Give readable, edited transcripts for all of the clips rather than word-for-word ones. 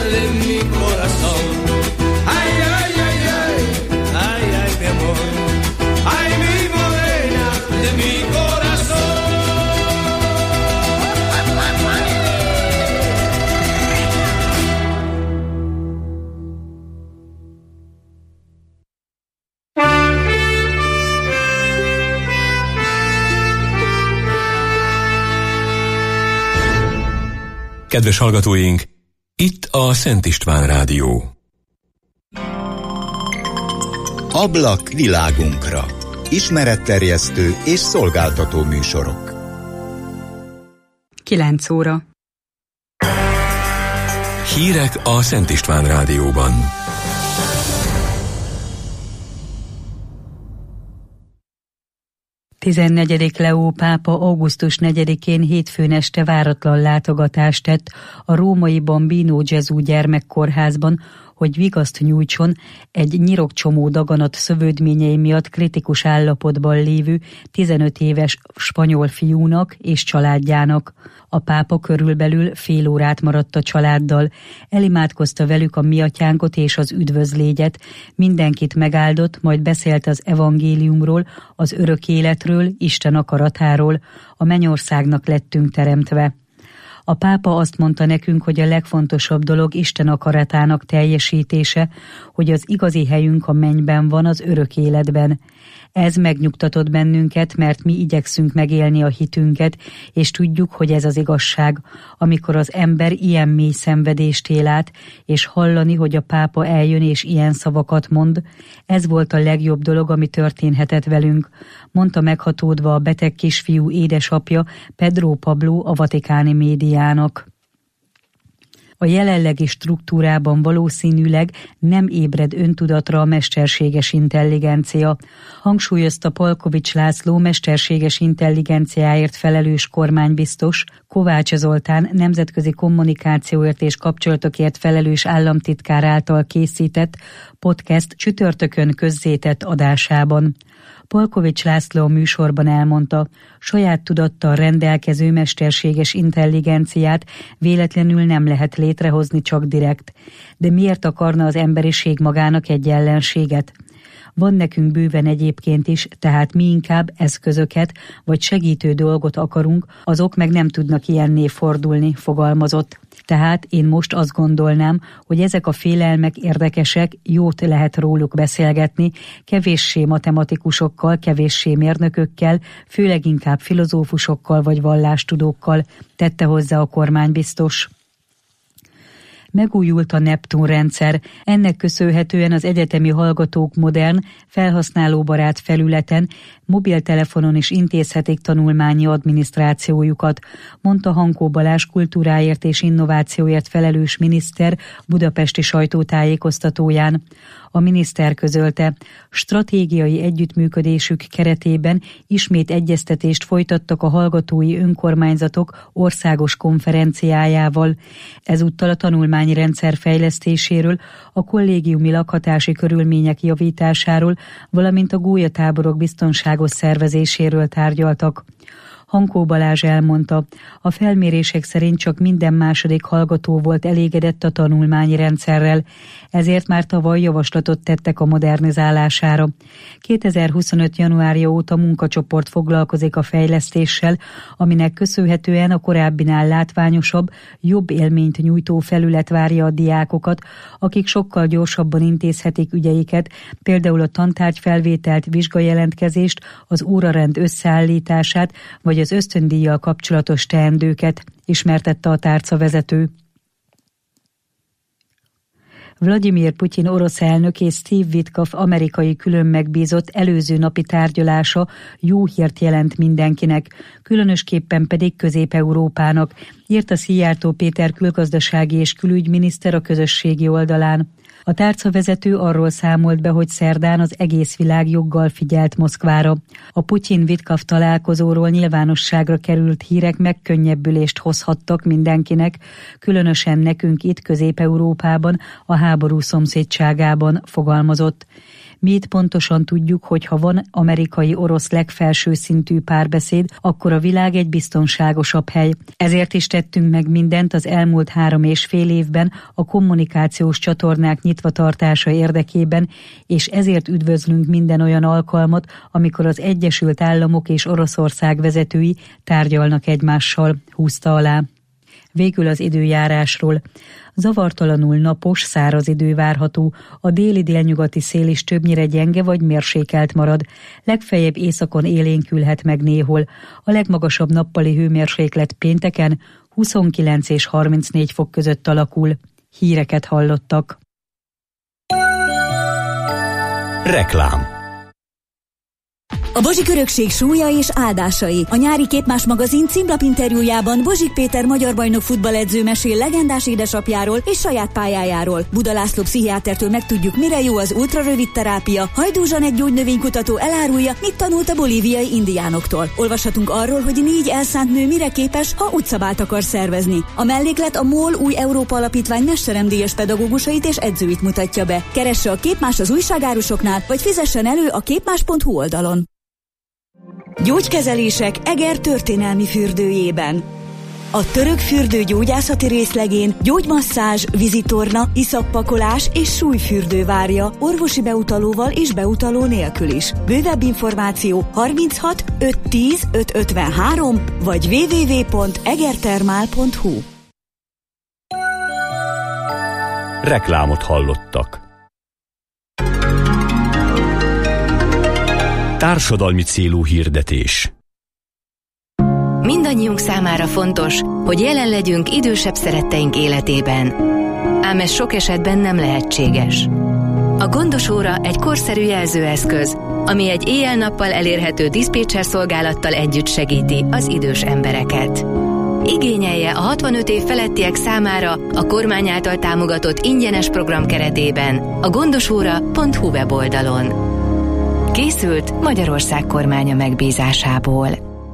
de mi corazón. Ay, ay, ay, ay, ay, ay, mi amor. Ay, mi morena de mi corazón. Kedves hallgatóink, itt a Szent István Rádió. Ablak világunkra. Ismeretterjesztő és szolgáltató műsorok. 9 óra. Hírek a Szent István Rádióban. Tizennegyedik Leó pápa augusztus 4-én hétfőn este váratlan látogatást tett a római Bambino Gesù gyermekkórházban, hogy vigaszt nyújtson egy nyirokcsomó daganat szövődményei miatt kritikus állapotban lévő 15 éves spanyol fiúnak és családjának. A pápa körülbelül fél órát maradt a családdal, elimádkozta velük a mi atyánkot és az üdvözlégyet, mindenkit megáldott, majd beszélt az evangéliumról, az örök életről, Isten akaratáról, a mennyországnak lettünk teremtve. A pápa azt mondta nekünk, hogy a legfontosabb dolog Isten akaratának teljesítése, hogy az igazi helyünk a mennyben van, az örök életben. Ez megnyugtatott bennünket, mert mi igyekszünk megélni a hitünket, és tudjuk, hogy ez az igazság, amikor az ember ilyen mély szenvedést él át, és hallani, hogy a pápa eljön és ilyen szavakat mond, ez volt a legjobb dolog, ami történhetett velünk, mondta meghatódva a beteg kisfiú édesapja Pedro Pablo a vatikáni médiának. A jelenlegi struktúrában valószínűleg nem ébred öntudatra a mesterséges intelligencia, hangsúlyozta Palkovics László mesterséges intelligenciáért felelős kormánybiztos, Kovács Zoltán nemzetközi kommunikációért és kapcsolatokért felelős államtitkár által készített podcast csütörtökön közzétett adásában. Palkovics László a műsorban elmondta, saját tudattal rendelkező mesterséges intelligenciát véletlenül nem lehet létrehozni csak direkt. De miért akarna az emberiség magának egy ellenséget? Van nekünk bőven egyébként is, tehát mi inkább eszközöket vagy segítő dolgot akarunk, azok meg nem tudnak ilyenné fordulni, fogalmazott. Tehát én most azt gondolnám, hogy ezek a félelmek érdekesek, jót lehet róluk beszélgetni, kevéssé matematikusokkal, kevéssé mérnökökkel, főleg inkább filozófusokkal vagy vallástudókkal, tette hozzá a kormánybiztos. Megújult a Neptun rendszer, ennek köszönhetően az egyetemi hallgatók modern, felhasználóbarát felületen, mobiltelefonon is intézhetik tanulmányi adminisztrációjukat, mondta Hankó Balázs kultúráért és innovációért felelős miniszter budapesti sajtótájékoztatóján. A miniszter közölte, stratégiai együttműködésük keretében ismét egyeztetést folytattak a hallgatói önkormányzatok országos konferenciájával. Ezúttal a tanulmányrendszer fejlesztéséről, a kollégiumi lakhatási körülmények javításáról, valamint a gólyatáborok biztonságos szervezéséről tárgyaltak. Hankó Balázs elmondta, a felmérések szerint csak minden második hallgató volt elégedett a tanulmányi rendszerrel, ezért már tavaly javaslatot tettek a modernizálására. 2025. januárja óta munkacsoport foglalkozik a fejlesztéssel, aminek köszönhetően a korábbinál látványosabb, jobb élményt nyújtó felület várja a diákokat, akik sokkal gyorsabban intézhetik ügyeiket, például a tantárgyfelvételt, vizsgajelentkezést, az órarend összeállítását, vagy az ösztöndíjjal kapcsolatos teendőket, ismertette a tárcavezető. Vladimir Putyin orosz elnök és Steve Witkoff amerikai külön megbízott előző napi tárgyalása jó hírt jelent mindenkinek, különösképpen pedig Közép-Európának, írta Szijjártó Péter külgazdasági és külügyminiszter a közösségi oldalán. A tárcavezető arról számolt be, hogy szerdán az egész világ joggal figyelt Moszkvára. A Putyin-Witkoff találkozóról nyilvánosságra került hírek megkönnyebbülést hozhattak mindenkinek, különösen nekünk itt Közép-Európában, a háború szomszédságában, fogalmazott. Mi itt pontosan tudjuk, hogy ha van amerikai-orosz legfelső szintű párbeszéd, akkor a világ egy biztonságosabb hely. Ezért is tettünk meg mindent az elmúlt 3,5 évben a kommunikációs csatornák nyitva tartása érdekében, és ezért üdvözlünk minden olyan alkalmat, amikor az Egyesült Államok és Oroszország vezetői tárgyalnak egymással, húzta alá. Végül az időjárásról. Zavartalanul napos, száraz idő várható, a déli-délnyugati szél is többnyire gyenge vagy mérsékelt marad, legfeljebb északon élénkülhet meg néhol. A legmagasabb nappali hőmérséklet pénteken 29 és 34 fok között alakul. Híreket hallottak. Reklám. A Bozsik örökség súlya és áldásai. A nyári Képmás magazin címlapinterjújában Bozsik Péter magyar bajnok futballedző mesél legendás édesapjáról és saját pályájáról. Buda László pszichiátertől megtudjuk, mire jó az ultrarövid terápia. Hajdú Zsanett gyógynövénykutató elárulja, mit tanult a bolíviai indiánoktól. Olvashatunk arról, hogy 4 elszánt nő mire képes, ha utcabált akar szervezni. A melléklet a MOL új Európa Alapítvány mesteremdíjas pedagógusait és edzőit mutatja be. Keresse a Képmás az újságárusoknál, vagy fizessen elő a képmás.hu oldalon. Gyógykezelések Eger történelmi fürdőjében. A török fürdő gyógyászati részlegén gyógymasszázs, vízitorna, iszappakolás és súlyfürdő várja orvosi beutalóval és beutaló nélkül is. Bővebb információ 36 510 553 vagy www.egertermál.hu. Reklámot hallottak. Társadalmi célú hirdetés. Mindannyiunk számára fontos, hogy jelen legyünk idősebb szeretteink életében. Ám ez sok esetben nem lehetséges. A gondos óra egy korszerű jelzőeszköz, ami egy éjjel-nappal elérhető diszpécser szolgálattal együtt segíti az idős embereket. Igényelje a 65 év felettiek számára a kormány által támogatott ingyenes program keretében a gondosóra.hu weboldalon. Készült Magyarország kormánya megbízásából.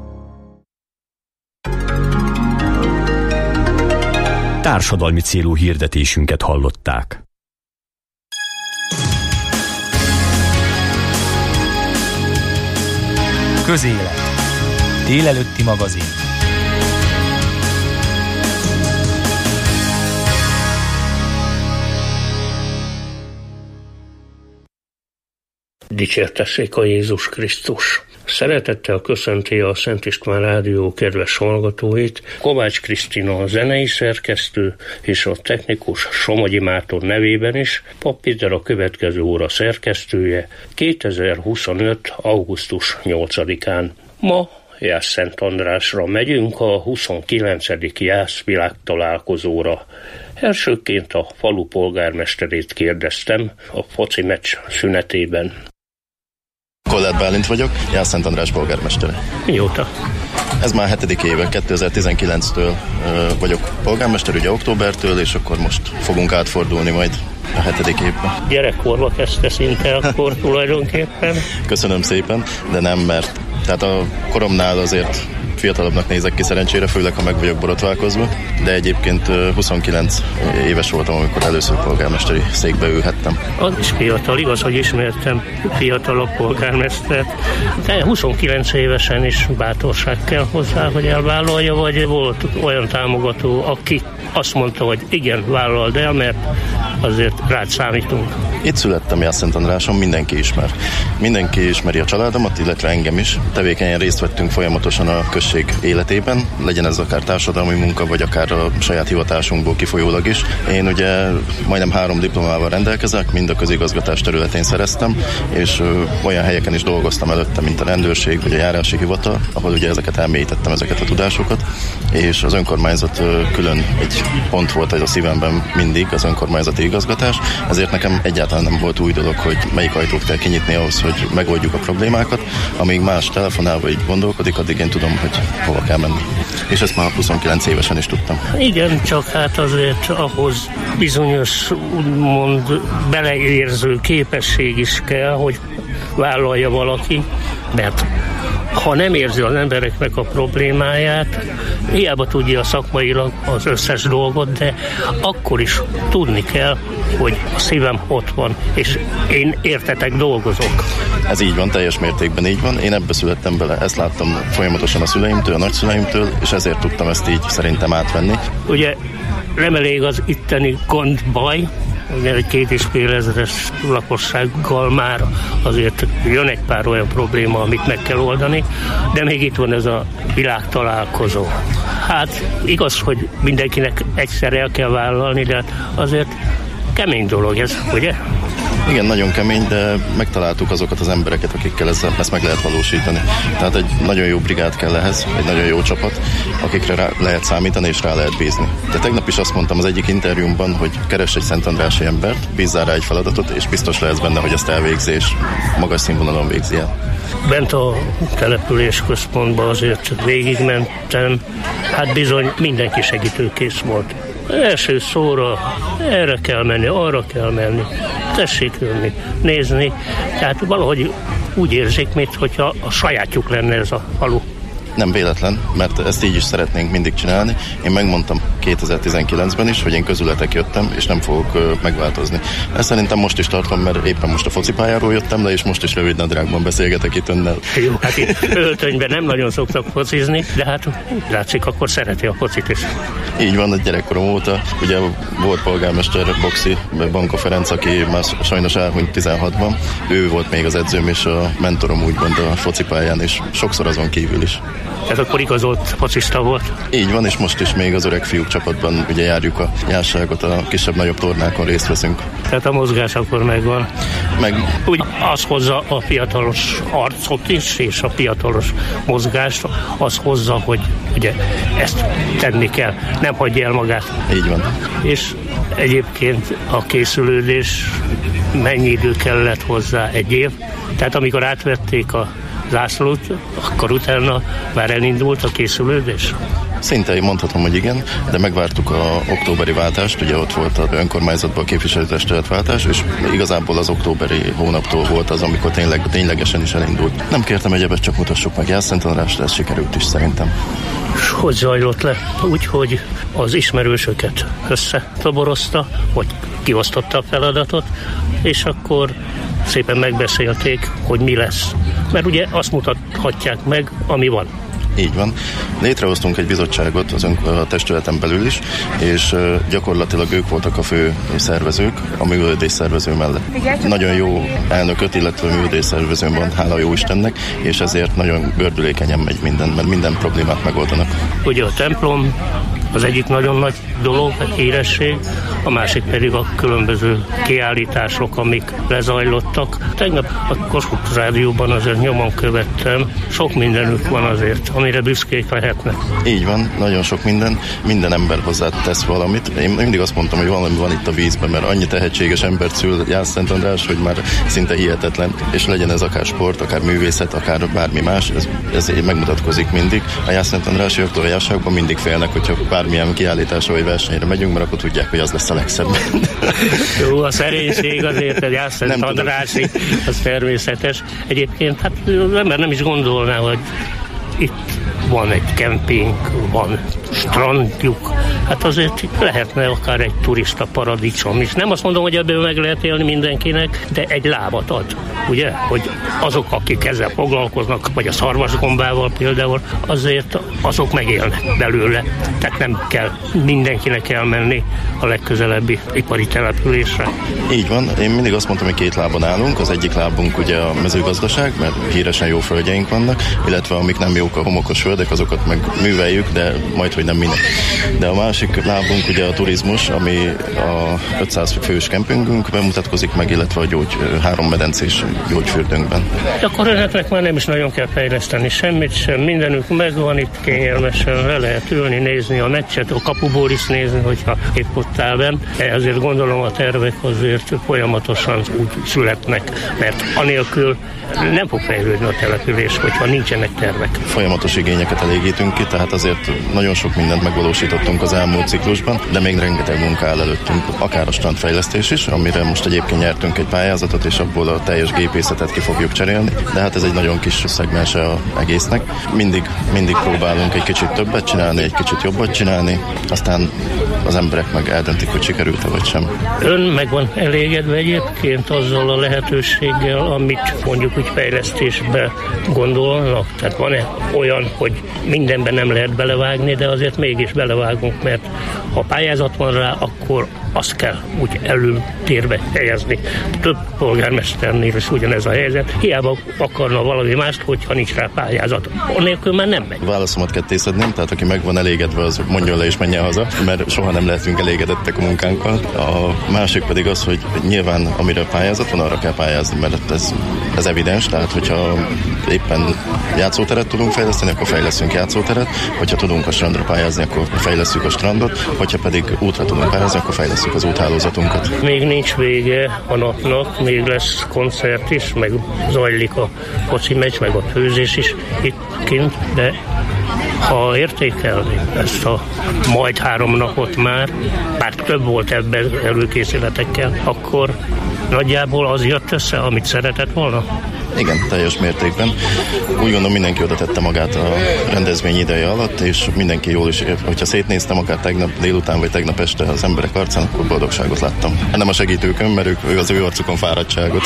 Társadalmi célú hirdetésünket hallották. Közélet. Délelőtti magazin. Dicsértessék a Jézus Krisztus! Szeretettel köszönti a Szent István Rádió kedves hallgatóit Kovács Krisztina a zenei szerkesztő és a technikus Somogyi Márton nevében is, Pap Péter a következő óra szerkesztője 2025. augusztus 8-án. Ma Jász-Szent Andrásra megyünk a 29. Jász világtalálkozóra. Elsőként a falu polgármesterét kérdeztem a foci meccs szünetében. Kollát Bálint vagyok, Jász-Szent András polgármestere. Mióta? Ez már 7. éve, 2019-től vagyok polgármester, ugye októbertől, és akkor most fogunk átfordulni majd a 7. évben. Gyerekkorba kezdte szinte akkor tulajdonképpen. Köszönöm szépen, de nem, mert tehát a koromnál azért fiatalabbnak nézek ki szerencsére, főleg ha meg vagyok borotválkozva, de egyébként 29 éves voltam, amikor először polgármesteri székbe ülhettem. Az is fiatal, igaz, hogy ismertem fiatalabb polgármestert, de 29 évesen is bátorság kell hozzá, hogy elvállalja, vagy volt olyan támogató, aki azt mondta, hogy igen, vállald el, mert azért rád számítunk. Itt születtem Jász-Szent Andráson, mindenki ismer. Mindenki ismeri a családomat, illetve engem is. Tevékenyen részt vettünk folyamatosan a község életében, legyen ez akár társadalmi munka, vagy akár a saját hivatásunkból kifolyólag is. Én ugye majdnem 3 diplomával rendelkezek, mind a közigazgatás területén szereztem, és olyan helyeken is dolgoztam előtte, mint a rendőrség, vagy a járási hivatal, ahol ugye elmélyítettem ezeket a tudásokat, és az önkormányzat külön egy pont volt ez a szívemben mindig, az önkormányzati igazgatás, ezért nekem egyáltalán nem volt új dolog, hogy melyik ajtót kell kinyitni ahhoz, hogy megoldjuk a problémákat. Amíg más telefonál vagy gondolkodik, addig én tudom, hogy hova kell menni. És ezt már 29 évesen is tudtam. Igen, csak hát azért ahhoz bizonyos úgymond beleérző képesség is kell, hogy vállalja valaki, mert ha nem érzi az embereknek a problémáját, hiába tudja szakmailag az összes dolgot, de akkor is tudni kell hogy a szívem ott van, és én értetek dolgozok. Ez így van, teljes mértékben így van. Én ebbe születtem bele, ezt láttam folyamatosan a szüleimtől, a nagyszüleimtől, és ezért tudtam ezt így szerintem átvenni. Ugye nem elég az itteni gond, baj, ugye egy 2,5 000 lakossággal már azért jön egy pár olyan probléma, amit meg kell oldani, de még itt van ez a világtalálkozó. Hát igaz, hogy mindenkinek egyszer el kell vállalni, de azért kemény dolog ez, ugye? Igen, nagyon kemény, de megtaláltuk azokat az embereket, akikkel ezt meg lehet valósítani. Tehát egy nagyon jó brigád kell ehhez, egy nagyon jó csapat, akikre rá lehet számítani és rá lehet bízni. De tegnap is azt mondtam az egyik interjúmban, hogy keres egy szentandrási embert, bízzál rá egy feladatot, és biztos lehetsz benne, hogy ezt elvégzi, és magas színvonalon végzi el. Bent a település központban azért végigmentem, hát bizony mindenki segítőkész volt. Első szóra erre kell menni, arra kell menni, tessék jönni, nézni. Tehát valahogy úgy érzik, mintha a sajátjuk lenne ez a falu. Nem véletlen, mert ezt így is szeretnénk mindig csinálni. Én megmondtam 2019-ben is, hogy én közületek jöttem, és nem fogok megváltozni. Ezt szerintem most is tartom, mert éppen most a focipályáról jöttem le, és most is rövid nadrágban beszélgetek itt önnel. Jó, hát itt öltönyben nem nagyon szoktak focizni, de hát látszik, akkor szereti a focit is. Így van, a gyerekkorom óta. Ugye volt polgármester Boxi, Banka Ferenc, aki már sajnos elhunyt 16-ban. Ő volt még az edzőm és a mentorom úgymond a focipályán, és sokszor azon kívül is. Ez akkor igazolt focista volt? Így van, és most is még az öreg fiúk csapatban ugye járjuk a járságot, a kisebb-nagyobb tornákon részt veszünk. Tehát a mozgás akkor megvan. Úgy az hozza a fiatalos arcot is, és a fiatalos mozgást, az hozza, hogy ugye ezt tenni kell, nem hagyja el magát. Így van. És egyébként a készülődés mennyi idő kellett hozzá? 1 év? Tehát amikor átvették a zászlót, akkor utána már elindult a készülődés? Szinte én mondhatom, hogy igen, de megvártuk a októberi váltást, ugye ott volt az önkormányzatban a képviselőtestületváltás, és igazából az októberi hónaptól volt az, amikor ténylegesen is elindult. Nem kértem egyebet, csak mutassuk meg Jászszentandrásra, ez sikerült is szerintem. Hogy zajlott le? Úgy, hogy az ismerősöket összetoborozta, vagy kiosztotta a feladatot, és akkor szépen megbeszélték, hogy mi lesz. Mert ugye azt mutathatják meg, ami van. Így van. Létrehoztunk egy bizottságot a testületen belül is, és gyakorlatilag ők voltak a fő szervezők a művelődés szervező mellett. Nagyon jó elnököt, illetve művelődés szervezőn van, hála jó Istennek, és ezért nagyon gördülékenyen megy minden, mert minden problémát megoldanak. Ugye a templom az egyik nagyon nagy dolog, híresség, a másik pedig a különböző kiállítások, amik lezajlottak. Tegnap a Kossuth Rádióban azért nyomon követtem, sok mindenük van azért, amire büszkék lehetnek. Így van, nagyon sok minden ember hozzá tesz valamit. Én mindig azt mondtam, hogy valami van itt a vízben, mert annyi tehetséges embert szül Jászszentandrás, hogy már szinte hihetetlen, és legyen ez akár sport, akár művészet, akár bármi más, ez megmutatkozik mindig. A Jászszentandrásiaktól a járságban mindig félnek, hogyha bármilyen kiállításra vagy versenyre megyünk, mert akkor tudják, hogy az lesz a legszebb. Jó, a szerénység azért egy Jászszentandrási, az természetes. Egyébként hát az ember nem is gondolná, hogy itt van egy kemping, van strandjuk, hát azért lehetne akár egy turista paradicsom is. Nem azt mondom, hogy ebből meg lehet élni mindenkinek, de egy lábat ad, ugye? Hogy azok, akik ezzel foglalkoznak, vagy a szarvasgombával például, azért azok megélnek belőle. Tehát nem kell mindenkinek elmenni a legközelebbi ipari településre. Így van, én mindig azt mondtam, hogy 2 lábon állunk. Az egyik lábunk ugye a mezőgazdaság, mert híresen jó földjeink vannak, illetve amik nem jók a homokos földek, azokat meg műveljük, de majd, hogy nem minden. De a másik lábunk ugye a turizmus, ami a 500 fős kempingünk bemutatkozik meg, illetve a 3 medencés gyógyfürdőnkben. Akkor önöknek már nem is nagyon kell fejleszteni semmit sem, mindenük megvan, itt kényelmesen le lehet ülni, nézni a meccset, a kapuból is nézni, hogyha épp ott áll benn. Ezért gondolom a tervek azért folyamatosan úgy születnek, mert anélkül nem fog fejlődni a település, hogyha nincsenek tervek. Folyamatos igényeket elégítünk ki, tehát azért nagyon sok sok mindent megvalósítottunk az elmúlt ciklusban, de még rengeteg munka áll előttünk, akár a strandfejlesztés is, amire most egyébként nyertünk egy pályázatot, és abból a teljes gépészetet ki fogjuk cserélni, de hát ez egy nagyon kis szegmense az egésznek. Mindig próbálunk egy kicsit többet csinálni, egy kicsit jobbat csinálni, aztán az emberek meg eldöntik, hogy sikerült-e vagy sem. Ön meg van elégedve egyébként azzal a lehetőséggel, amit mondjuk úgy fejlesztésbe gondolnak? Tehát van-e olyan, hogy mindenben nem lehet belevágni, de azért mégis belevágunk, mert ha pályázat van rá, akkor azt kell úgy előtérbe helyezni. Több polgármesternél is ugyanez a helyzet. Hiába akarna valami mást, hogyha nincs rá pályázat. Annélkül már nem megy. Válaszomat kettészedném, tehát aki meg van elégedve, az mondjon le és menjen haza, mert soha nem lehetünk elégedettek a munkánkkal. A másik pedig az, hogy nyilván amire pályázat van, arra kell pályázni, mert ez evidens, tehát hogyha éppen játszóteret tudunk fejleszteni, akkor fejleszünk játszóteret, hogyha tudunk a strandra pályázni, akkor fejlesztjük a strandot, hogyha pedig útra tudunk pályázni, akkor fejlesztjük az úthálózatunkat. Még nincs vége a napnak, még lesz koncert is, meg zajlik a foci meccs, meg a főzés is itt kint, de ha értékelni ezt a majd 3 napot már, bár több volt ebben előkészületekkel, akkor nagyjából az jött össze, amit szeretett volna? Igen, teljes mértékben. Úgy gondolom, mindenki oda tette magát a rendezvény ideje alatt, és mindenki jól is, hogyha szétnéztem akár tegnap délután vagy tegnap este az emberek arcán, akkor boldogságot láttam. Nem a segítőkön, mert ő az ő arcukon fáradtságot.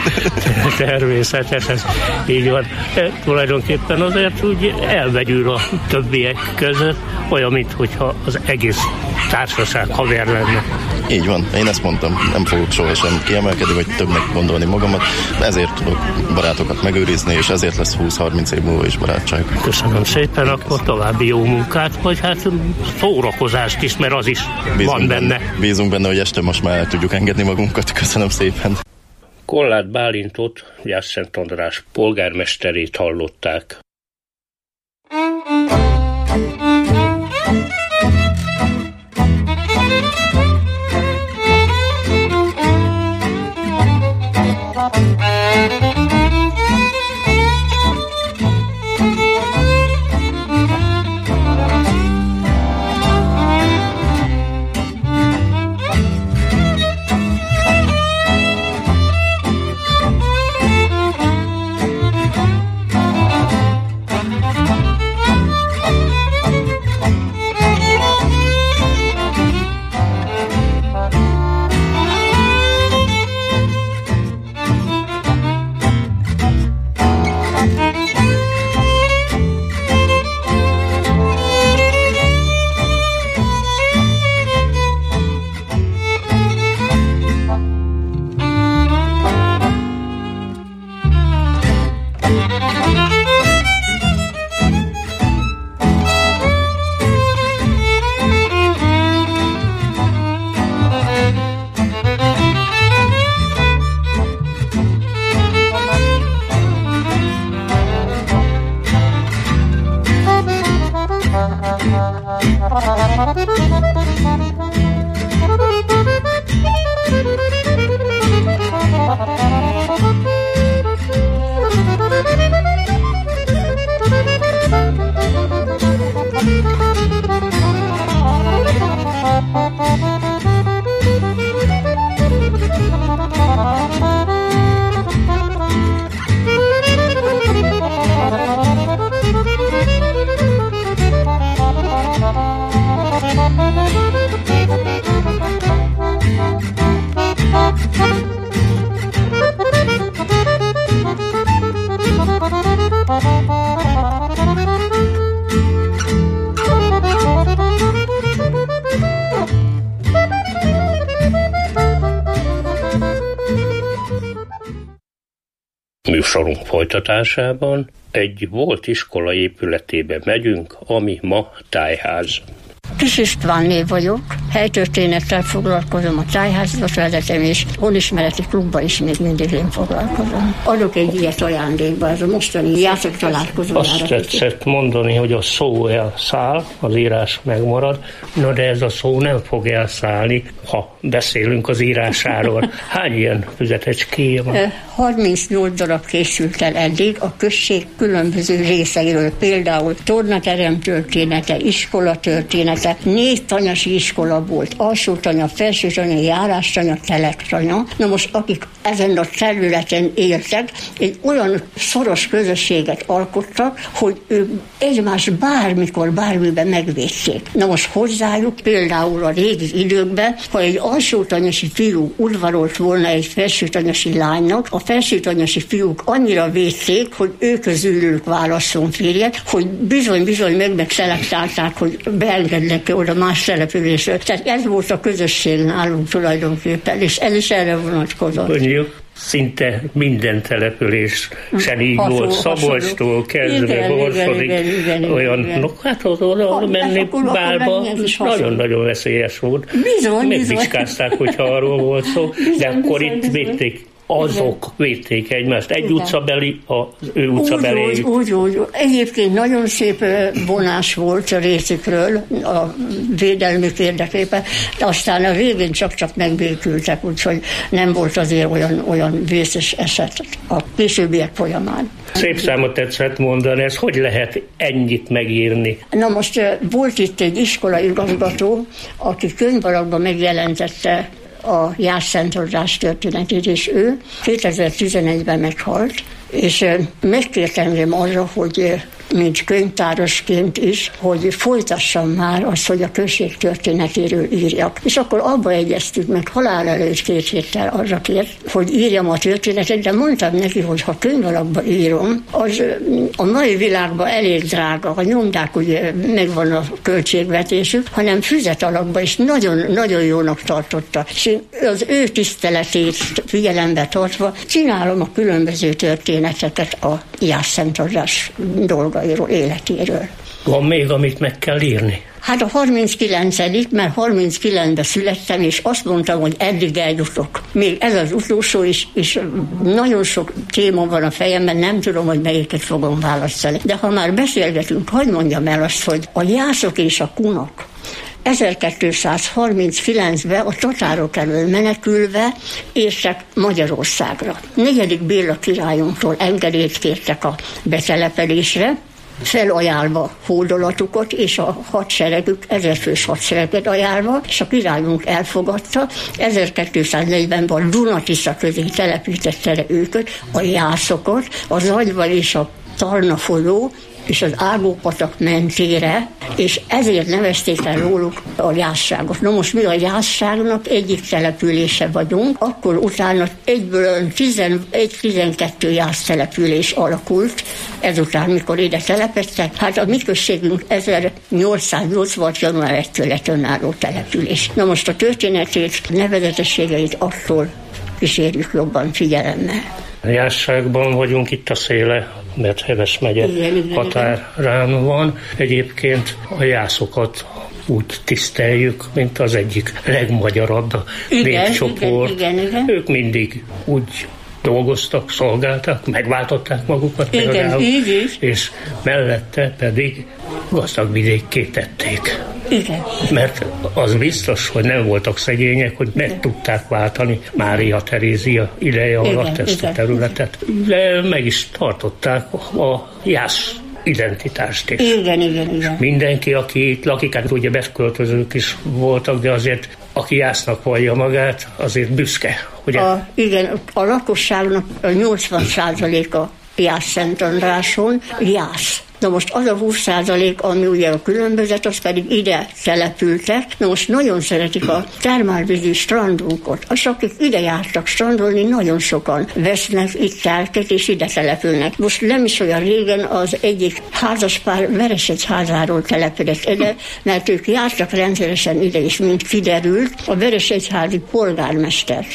Természetesen, ez így van. De tulajdonképpen azért úgy elvegyül a többiek között, olyan, mintha az egész társaság haver lenne. Így van, én ezt mondtam, nem fogok sohasem kiemelkedni, vagy többnek gondolni magamat, ezért tudok barátokat megőrizni, és ezért lesz 20-30 év múlva is barátság. Köszönöm szépen, akkor további jó munkát, vagy hát szórakozást is, mert az is van benne. Bízunk benne, hogy este most már el tudjuk engedni magunkat. Köszönöm szépen. Kolláth Bálintot, Jászszent András polgármesterét hallották. Műsorunk folytatásában egy volt iskola épületébe megyünk, ami ma tájház. Kis Istvánné vagyok, helytörténettel foglalkozom, a tájházat vezetem, és honismereti klubban is még mindig én foglalkozom. Adok egy ilyet ajándékba, ez a mostani játék találkozójára. Azt tetszett mondani, hogy a szó elszáll, az írás megmarad, na de ez a szó nem fog elszállni, ha beszélünk az írásáról. Hány ilyen füzetecskéje van? 38 darab készült el eddig a község különböző részeiről, például tornaterem története, iskola története, 4 tanyasi iskola volt, alsó tanya, felső tanya, járás tanya, telek tanya. Na most akik ezen a területen éltek, egy olyan szoros közösséget alkottak, hogy ők egymást bármikor, bármiben megvédték. Na most hozzájuk például a régi időkben, ha egy alsótanyasi fiú udvarolt volna egy felsőtanyasi lánynak, a felsőtanyasi fiúk annyira védték, hogy ő közülük válasszon férjet, hogy bizony megselektálták, hogy beengednek oda más településről. Tehát ez volt a közösség nálunk tulajdonképpen, és ez is erre vonatkozott. Mondjuk szinte minden településen így volt, Szabolcstól kezdve Borszodig, olyan, hát oda menni bárba, nagyon-nagyon veszélyes volt. Megvizsgázták, hogyha arról volt szó, de akkor itt védték. Azok védték egymást. Egy utcabeli, az ő utcabeléjük. Úgy. Egyébként nagyon szép vonás volt a részükről a védelmük érdekében, de aztán a végén csak megbékültek, úgyhogy nem volt azért olyan vészes eset a későbbiek folyamán. Szép számot tetszett mondani, ez hogy lehet ennyit megírni? Na most volt itt egy iskolaigazgató, aki könyvalakban megjelentette a Jász Szent András történetét, és ő 2011-ben meghalt, és megkért engem arra, hogy mint könyvtárosként is, hogy folytassam már azt, hogy a község történetéről írjak. És akkor abba egyeztük meg, halál előtt 2 héttel arra kért, hogy írjam a történetet, de mondtam neki, hogy ha könyvalakba írom, az a mai világban elég drága, a nyomdák ugye megvan a költségvetésük, hanem füzet alakba is nagyon jónak tartotta. És az ő tiszteletét figyelembe tartva csinálom a különböző történeteket a Jász Szent András dolgairól, életéről. Van még, amit meg kell írni? Hát a 39. mert 39-ben születtem, és azt mondtam, hogy eddig eljutok. Még ez az utolsó is, és nagyon sok téma van a fejemben, nem tudom, hogy melyiket fogom választani. De ha már beszélgetünk, hadd mondjam el azt, hogy a jászok és a kunok 1239-ben a tatárok elől menekülve értek Magyarországra. 4. Béla királyunktól engedélyt kértek a betelepedésre, felajánlva hódolatukat, és a hadseregük 1000 fős hadsereget ajánlva, és a királyunk elfogadta. 1240-ben Duna-Tisza közé telepítette őket, a jászokat, a Zagyva és a Talna folyó, és az Ágópatak mentére, és ezért nevezték el róluk a jászságot. Na most mi a jászságnak egyik települése vagyunk, akkor utána egyből 11-12 jász település alakult, ezután, mikor ide telepedtek, hát a mi községünk 1880. január 1-től lett önálló település. Na most a történetét, nevezetességeit attól kísérjük jobban figyelemmel. A jászságban vagyunk, itt a széle, mert Heves megye határán van. Egyébként a jászokat úgy tiszteljük, mint az egyik legmagyarabb népcsoport. Igen. Ők mindig úgy dolgoztak, szolgáltak, megváltották magukat például, és mellette pedig gazdagvidékké tették. Igen. Mert az biztos, hogy nem voltak szegények, hogy meg tudták váltani Mária Terézia ideje alatt ezt a területet, de meg is tartották a jász identitást is. Igen. Mindenki, aki itt lakik, hát ugye beköltözők is voltak, de azért aki jásznak vallja magát, azért büszke. Ugye? A lakosságnak 80%-a Jász Szent Andráson jász. Na most az a 20%, ami ugye a különbözet, az pedig ide települtek. Na most nagyon szeretik a termálvízi strandunkat. Az, akik ide jártak strandolni, nagyon sokan vesznek itt telket, és ide települnek. Most nem is olyan régen az egyik házaspár Veresegyházáról telepedett ide, mert ők jártak rendszeresen ide is, mint kiderült, a veresegyházi polgármestert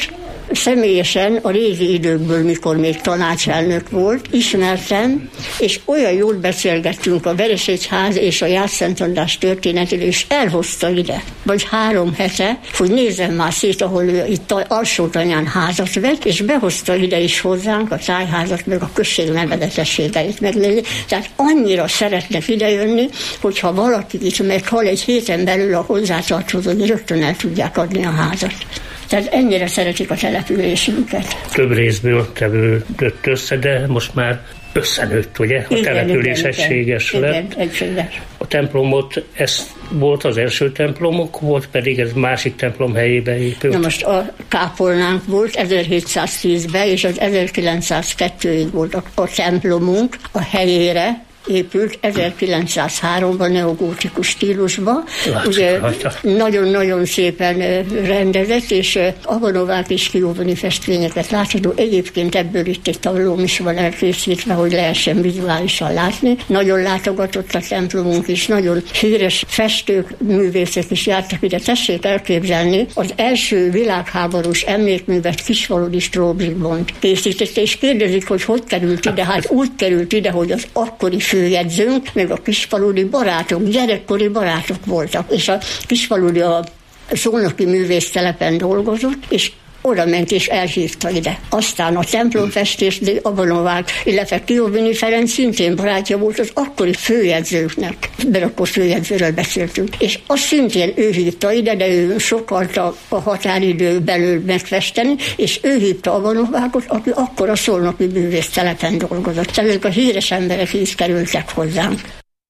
személyesen a régi időkből, mikor még tanácselnök volt, ismertem, és olyan jól beszélgettünk a Veresegyház és a Jász-Szent András történetéről, és elhozta ide, vagy 3 hete, hogy nézzem már szét, ahol ő itt Alsótanyán házat vett, és behozta ide is hozzánk a tájházat, meg a község nevezetességeit megnézni. Tehát annyira szeretnek idejönni, hogyha valaki itt meghal egy héten belül a hozzátartozói, rögtön el tudják adni a házat. Tehát ennyire szeretik a településünket. Több részből tevődött össze, de most már összenőtt, ugye? A település egységes lett. Igen, egységes. A templomot, ez volt az első templomok, volt pedig ez másik templom helyébe épült. Na most a kápolnánk volt 1710-ben, és az 1902-ig volt a templomunk a helyére, épült 1903-ban neogótikus stílusban. Ugye nagyon-nagyon szépen rendezett, és Avanovák és Kióvani festményeket látható. Egyébként ebből itt egy tablóm is van elkészítve, hogy lehessen vizuálisan látni. Nagyon látogatott a templomunk is, nagyon híres festők, művészek is jártak ide. Tessék elképzelni, az első világháborús emlékművet Kisfaludy Stróbl Zsigmond készítette, és kérdezik, hogy került ide. Hát úgy került ide, hogy az akkori főjegyzőnk, meg a kisfaludy barátok, gyerekkori barátok voltak, és a Kisfaludy a Szolnoki művésztelepen dolgozott, és oda ment és elhívta ide. Aztán a templomfestés, de Avanovák, illetve Kióvani Ferenc szintén barátja volt az akkori főjegyzőknek, mert akkor főjegyzőről beszéltünk. És azt szintén ő hívta ide, de ő sokalta a határidő belül megfesteni, és ő hívta Avanovákot, aki akkor a Szolnoki művésztelepen dolgozott. Ezek a híres emberek így kerültek hozzánk.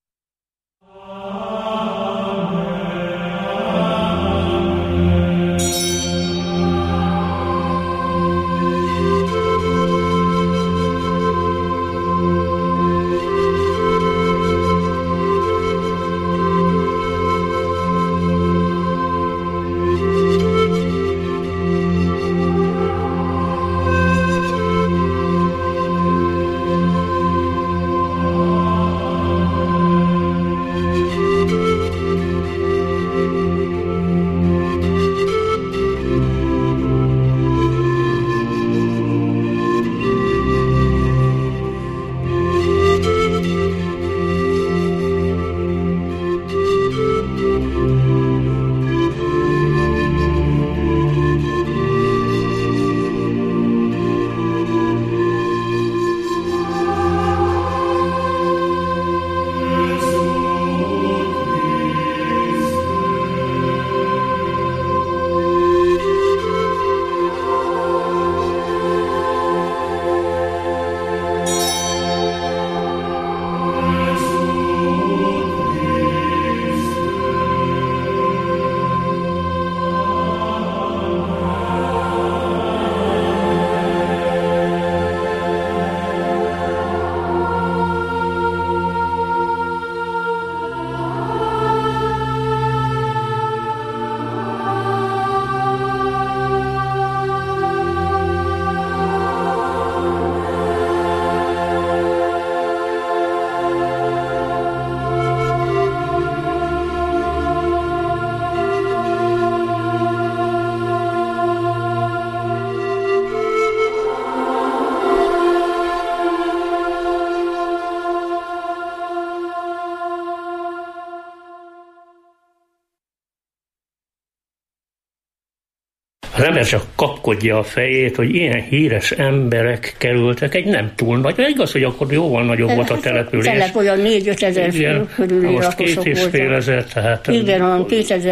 Az ember csak kapkodja a fejét, hogy ilyen híres emberek kerültek egy nem túl nagy. Igaz, hogy akkor jóval nagyobb volt a település. Telep olyan 4-5 ezer körüli lakosok voltak. 2,5 ezer, tehát... Igen, olyan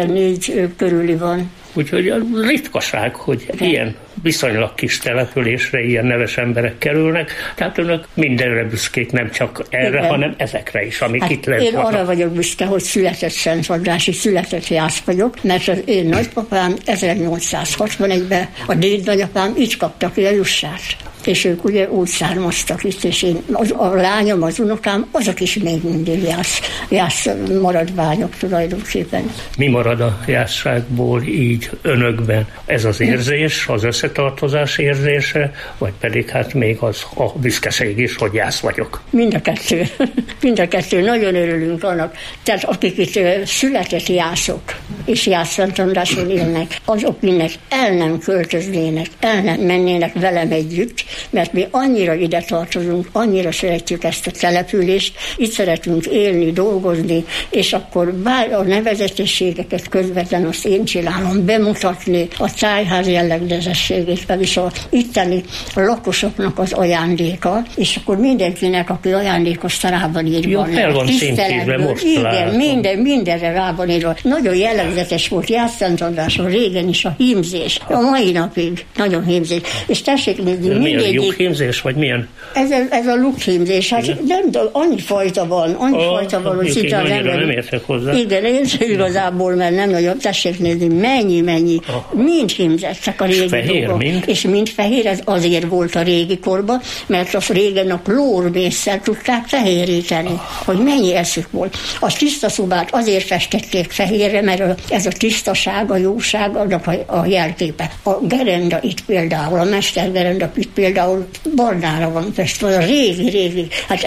2004 körüli van. Úgyhogy ritkaság, hogy ilyen viszonylag kis településre ilyen neves emberek kerülnek, tehát önök mindenre büszkék, nem csak erre, igen, hanem ezekre is, amik itt lent én vannak. Arra vagyok büszke, hogy született Szentandrási, született Jász vagyok, mert az én nagypapám 1861-ben, a dédnagyapám így kapta ki a jussát. és ők ugye úgy származtak itt, és én, a lányom, az unokám, azok is még mindig jász maradványok tulajdonképpen. Mi marad a jászságból így önökben? Ez az érzés, az összetartozás érzése, vagy pedig hát még az a büszkeség is, hogy jász vagyok? Mind a kettő. Mind a kettő. Nagyon örülünk annak. Tehát akik itt született jászok, és Jász-Szent Andráson élnek, azok mindnek el nem költöznének, el nem mennének velem együtt, mert mi annyira ide tartozunk, annyira szeretjük ezt a települést, itt szeretünk élni, dolgozni, és akkor bár a nevezetességeket közvetlen azt én csinálom, bemutatni a tájház jellegzetességét, vagyis a itteni lakosoknak az ajándéka, és akkor mindenkinek, aki ajándékozta, rában írva. Jó, fel van szintén, most igen, mindenre rában írva. Nagyon jellegzetes volt Jász-Szent Andráson régen is a hímzés. A mai napig nagyon hímzés. És tessék nézni, mindegyik... Milyen lyukhímzés, vagy milyen? Ez a lyukhímzés. Hát nem, annyi fajta van, hogy szinte az ember... Nem értek hozzá. Igen, én igazából, mert nem nagyon. Tessék nézni, mennyi. Mind hímzettek a régi fehér, dolgok. mind? És mind fehér, ez azért volt a régi korban, mert az régen a klórmésszel tudták fehéríteni, hogy mennyi eszük volt. A tiszta szobát azért festették fehérre, mert ez a tisztaság, a jóság, annak a jelképe. A gerenda itt például, a mestergerenda itt például barnára van festve, a régi, hát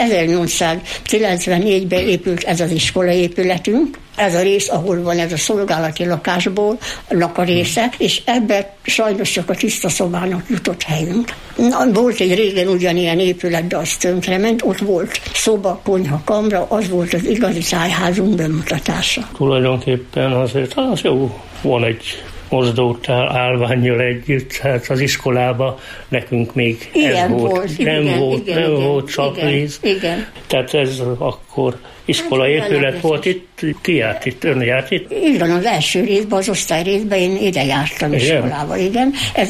1894-ben épült ez az iskolaépületünk, ez a rész, ahol van ez a szolgálati lakásból a része, és ebben sajnos csak a tiszta szobának jutott helyünk. Volt egy régen ugyanilyen épület, de az tönkrement, ott volt szoba, konyha, kamra, az volt az igazi tájházunk bemutatása. Tulajdonképpen azért az jó, van egy mozdótál állvánnyal együtt, hát az iskolába nekünk még ilyen ez volt. Nem volt csapvíz. Igen. Tehát ez akkor iskolaépület volt itt, ki járt itt, ön járt itt? Igen, az első részben, az osztály részben én ide jártam iskolába, igen. Ez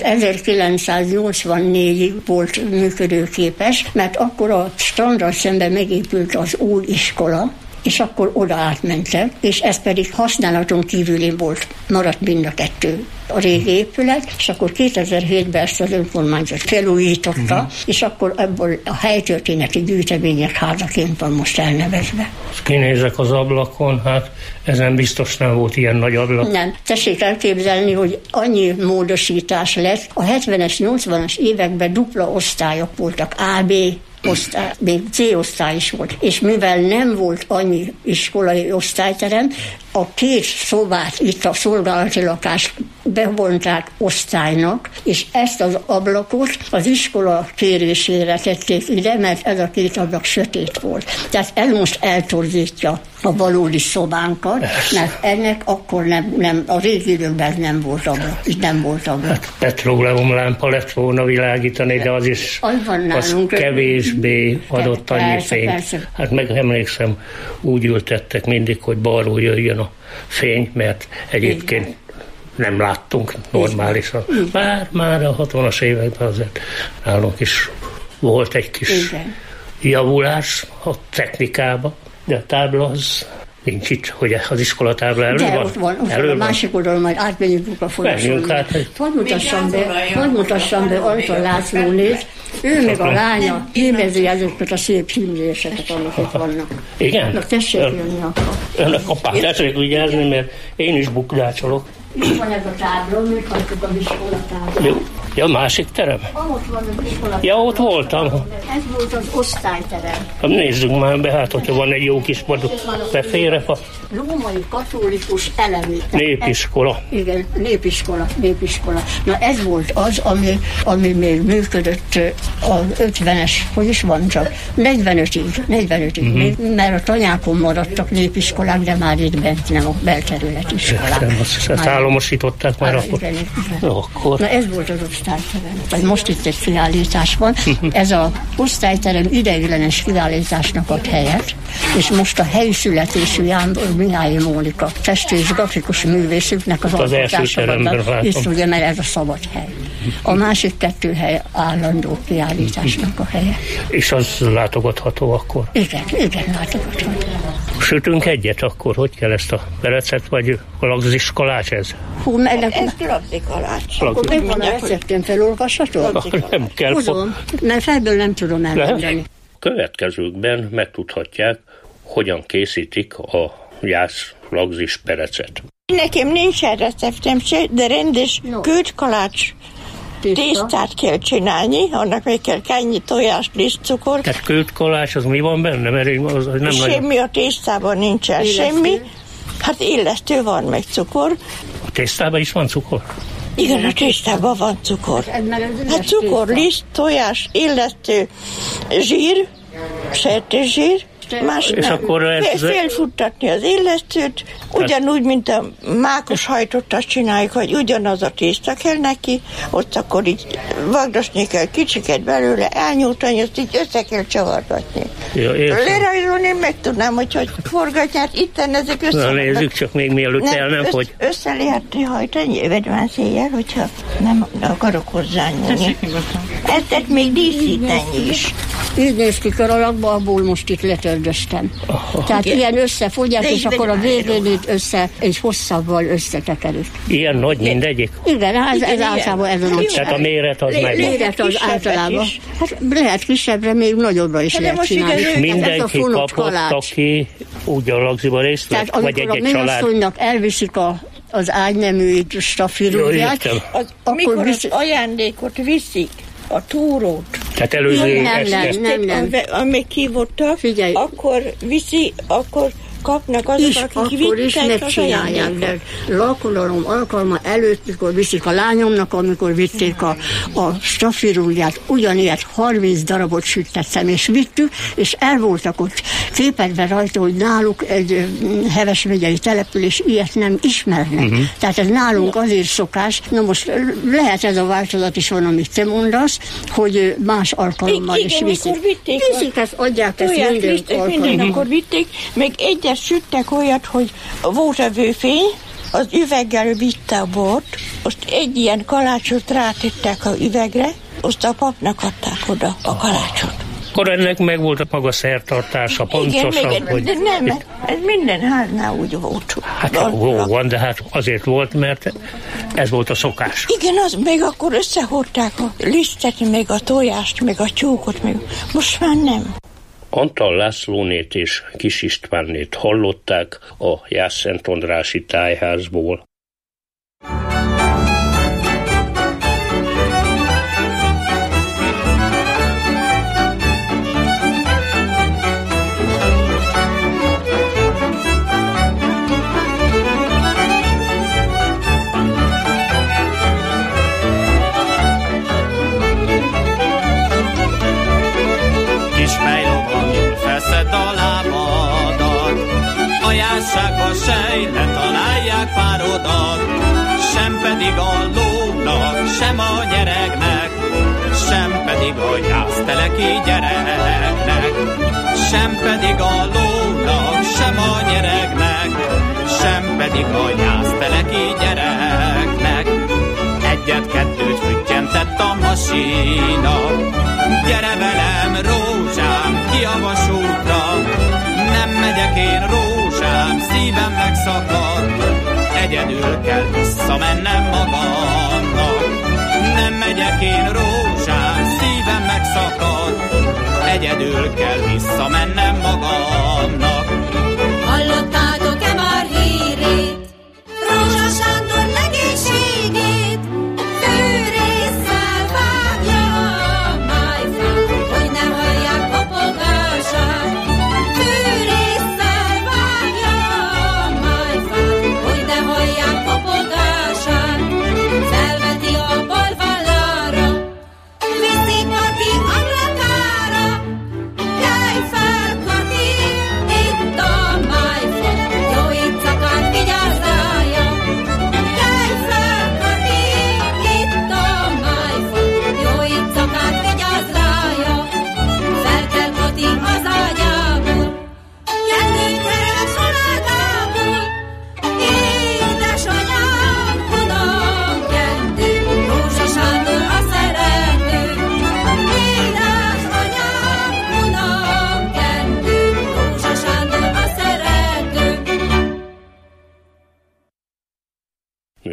1984-ig volt működőképes, mert akkor a strandral szemben megépült az új iskola, és akkor oda átmentek, és ez pedig használaton kívüli volt, maradt mind a kettő a régi épület, és akkor 2007-ben ezt az önkormányzat felújította, és akkor ebből a helytörténeti gyűjtemények házaként van most elnevezve. Kinézek az ablakon, hát ezen biztos nem volt ilyen nagy ablak. Nem. Tessék elképzelni, hogy annyi módosítás lett. A 70-es, 80-as években dupla osztályok voltak, A, B osztály, még C osztály is volt. És mivel nem volt annyi iskolai osztályterem, a két szobát itt a szolgálati lakást bevonták osztálynak, és ezt az ablakot az iskola kérésére tették ide, mert ez a két ablak sötét volt. Tehát ez most eltorzítja a valódi szobánkat, mert ennek akkor nem a régi időkben nem volt ablak. Itt nem volt ablak. Hát petróleumlámpa lett volna világítani, de az is az kevésbé adott annyi fényt. Hát meg emlékszem, úgy ültettek mindig, hogy balról jöjjön a fény, mert egyébként nem láttunk normálisan. Már a 60-as években azért nálunk is volt egy kis javulás a technikában, de a tábla az nincs itt, hogy az iskolatábla elő van. De ott van, a másik oldalon majd átmenjük a folyosón. Hogy mutassam be Antal Lászlónét, ő meg a lánya hímezi ezeket a szép hímzéseket, amik itt vannak. Igen? Na tessék jönni akkor. Önnek apám, tessék vigyázni, mert én is bukdácsolok. Itt van ez a tábla, még hagyjuk az iskolatábla. Jó. Ja, másik terem? Ott van az iskolatábla. Ja, ott voltam. Ez volt az osztályterem. Nézzük már be, hát hogyha van egy jó kis padú beférefa. Római katolikus elemét. Népiskola. Igen, népiskola. Na ez volt az, ami még működött a 50-es, hogy is van csak, 45-ig, mert a tanyákon maradtak népiskolák, de már itt bent nem a belterület iskolák. Ezt államosították már akkor. Igen. Akkor. Na ez volt az osztályterem. Vagy most itt egy kiállítás van. Ez az osztályterem ideiglenes kiállításnak ad helyet, és most a helyi születésű Jándor Mihály Mónika, festő és grafikus művészüknek az alkotásában. Itt ugye, mert ez a szabad hely. A másik kettő hely állandó kiállításnak a helye. És az látogatható akkor? Igen, látogatható. Sütünk egyet akkor, hogy kell ezt a perecet, vagy a lagzis kalács ez? Hú, Ez lagzi kalács. Akkor megvan a receptén, felolvasható? Nem kell. Húzom, mert felből nem tudom elmondani. Következőkben megtudhatják, hogyan készítik a jász lagzis perecet. Nekem nincsen receptem se, de rendes kőtkalács tésztát kell csinálni, annak még kell kennyi tojás, liszt, cukor. Tehát kőtkalács, az mi van benne? Mert az nem semmi nagyon... a tésztában nincsen, semmi. Hát illesztő van, meg cukor. A tésztában is van cukor? Igen, a tésztában van cukor. Hát cukor, liszt, tojás, illesztő, zsír, sertészsír, más és nem. Akkor Felfuttatni az illesztőt, ugyanúgy, mint a mákos hajtottat csináljuk, hogy ugyanaz a tészta kell neki, ott akkor így vagdosni kell kicsiket belőle, elnyújtani, azt így össze kell csavargatni. Ja, lerajzolni én meg tudnám, hogy forgatják, itten ezek össze. Na nézzük csak még mielőtt hogy... Össze lehet hajtani vedváncéjjel, hogyha nem akarok hozzányúlni. Ezt még díszíteni is. Így néz ki kör alakba, abból most itt letördöstem. Tehát ilyen összefogyják, és akkor a végén itt egy hosszabbal összetekerük. Ilyen nagy mindegyik? Igen, ez általában ez a nagy. Tehát a méret az meg. Méret az általában. Hát lehet kisebbre, még nagyobbra is lehet csinálni. Mindenki kapott, aki úgy a lagziba részt vett, vagy egy-egy család. Amikor a menyasszonynak elviszik az ágyneműit, stafirúját, amikor az ajándékot viszik, a túrót. Tehát előző nem. Amíg kívottak, akkor viszi, akkor kapnak azok, akik akkor is megcsinálják, de lakodalom alkalma előtt, mikor viszik a lányomnak, amikor vitték a stafirúját, ugyanilyet 30 darabot sütettem, és vittük, és el voltak ott képekben rajta, hogy náluk egy Heves megyei település ilyet nem ismernek. Tehát ez nálunk azért szokás. Na most lehet ez a változat is van, amit te mondasz, hogy más alkalommal is viszik. Viszik, ezt adják, ezt minden akkor vitték, meg egyet süttek olyat, hogy volt a vőfény, az üveggel vitte a bort, azt egy ilyen kalácsot rátettek a üvegre, azt a papnak adták oda a kalácsot. Akkor ennek meg volt a maga szertartása, pontosan. Igen, hogy... de nem, ez minden háznál úgy volt. Hát jó van, de hát azért volt, mert ez volt a szokás. Igen, az még akkor összehordták a lisztet, meg a tojást, meg a tyúkot, meg most már nem. Antal Lászlónét és Kis Istvánnét hallották a Jász-Szentandrási Tájházból. Jászságba sej, ne találják párodat, sem pedig a lónak, sem a nyeregnek, sem pedig a jászteleki gyereknek, sem pedig a lónak, sem a nyeregnek, sem pedig a jászteleki gyereknek. Egyet-kettőt füttyentett a masina, gyere velem, rózsám, ki a vasútra, nem megyek én, rózsám, szívem megszakad, egyedül kell visszamennem magamnak. Nem megyek én, rózsám, szívem megszakad, egyedül kell visszamennem magamnak. Hallottátok-e már hírét, Rózsa Sándor legénységét? Fűrésszel vágja a májfát, hogy ne hallják kopogását. Fűrésszel vágja a májfát, hogy ne hallják kopogását. Felveti a bal vállára, viszi Kati ablakára. Kelj fel, Kati, itt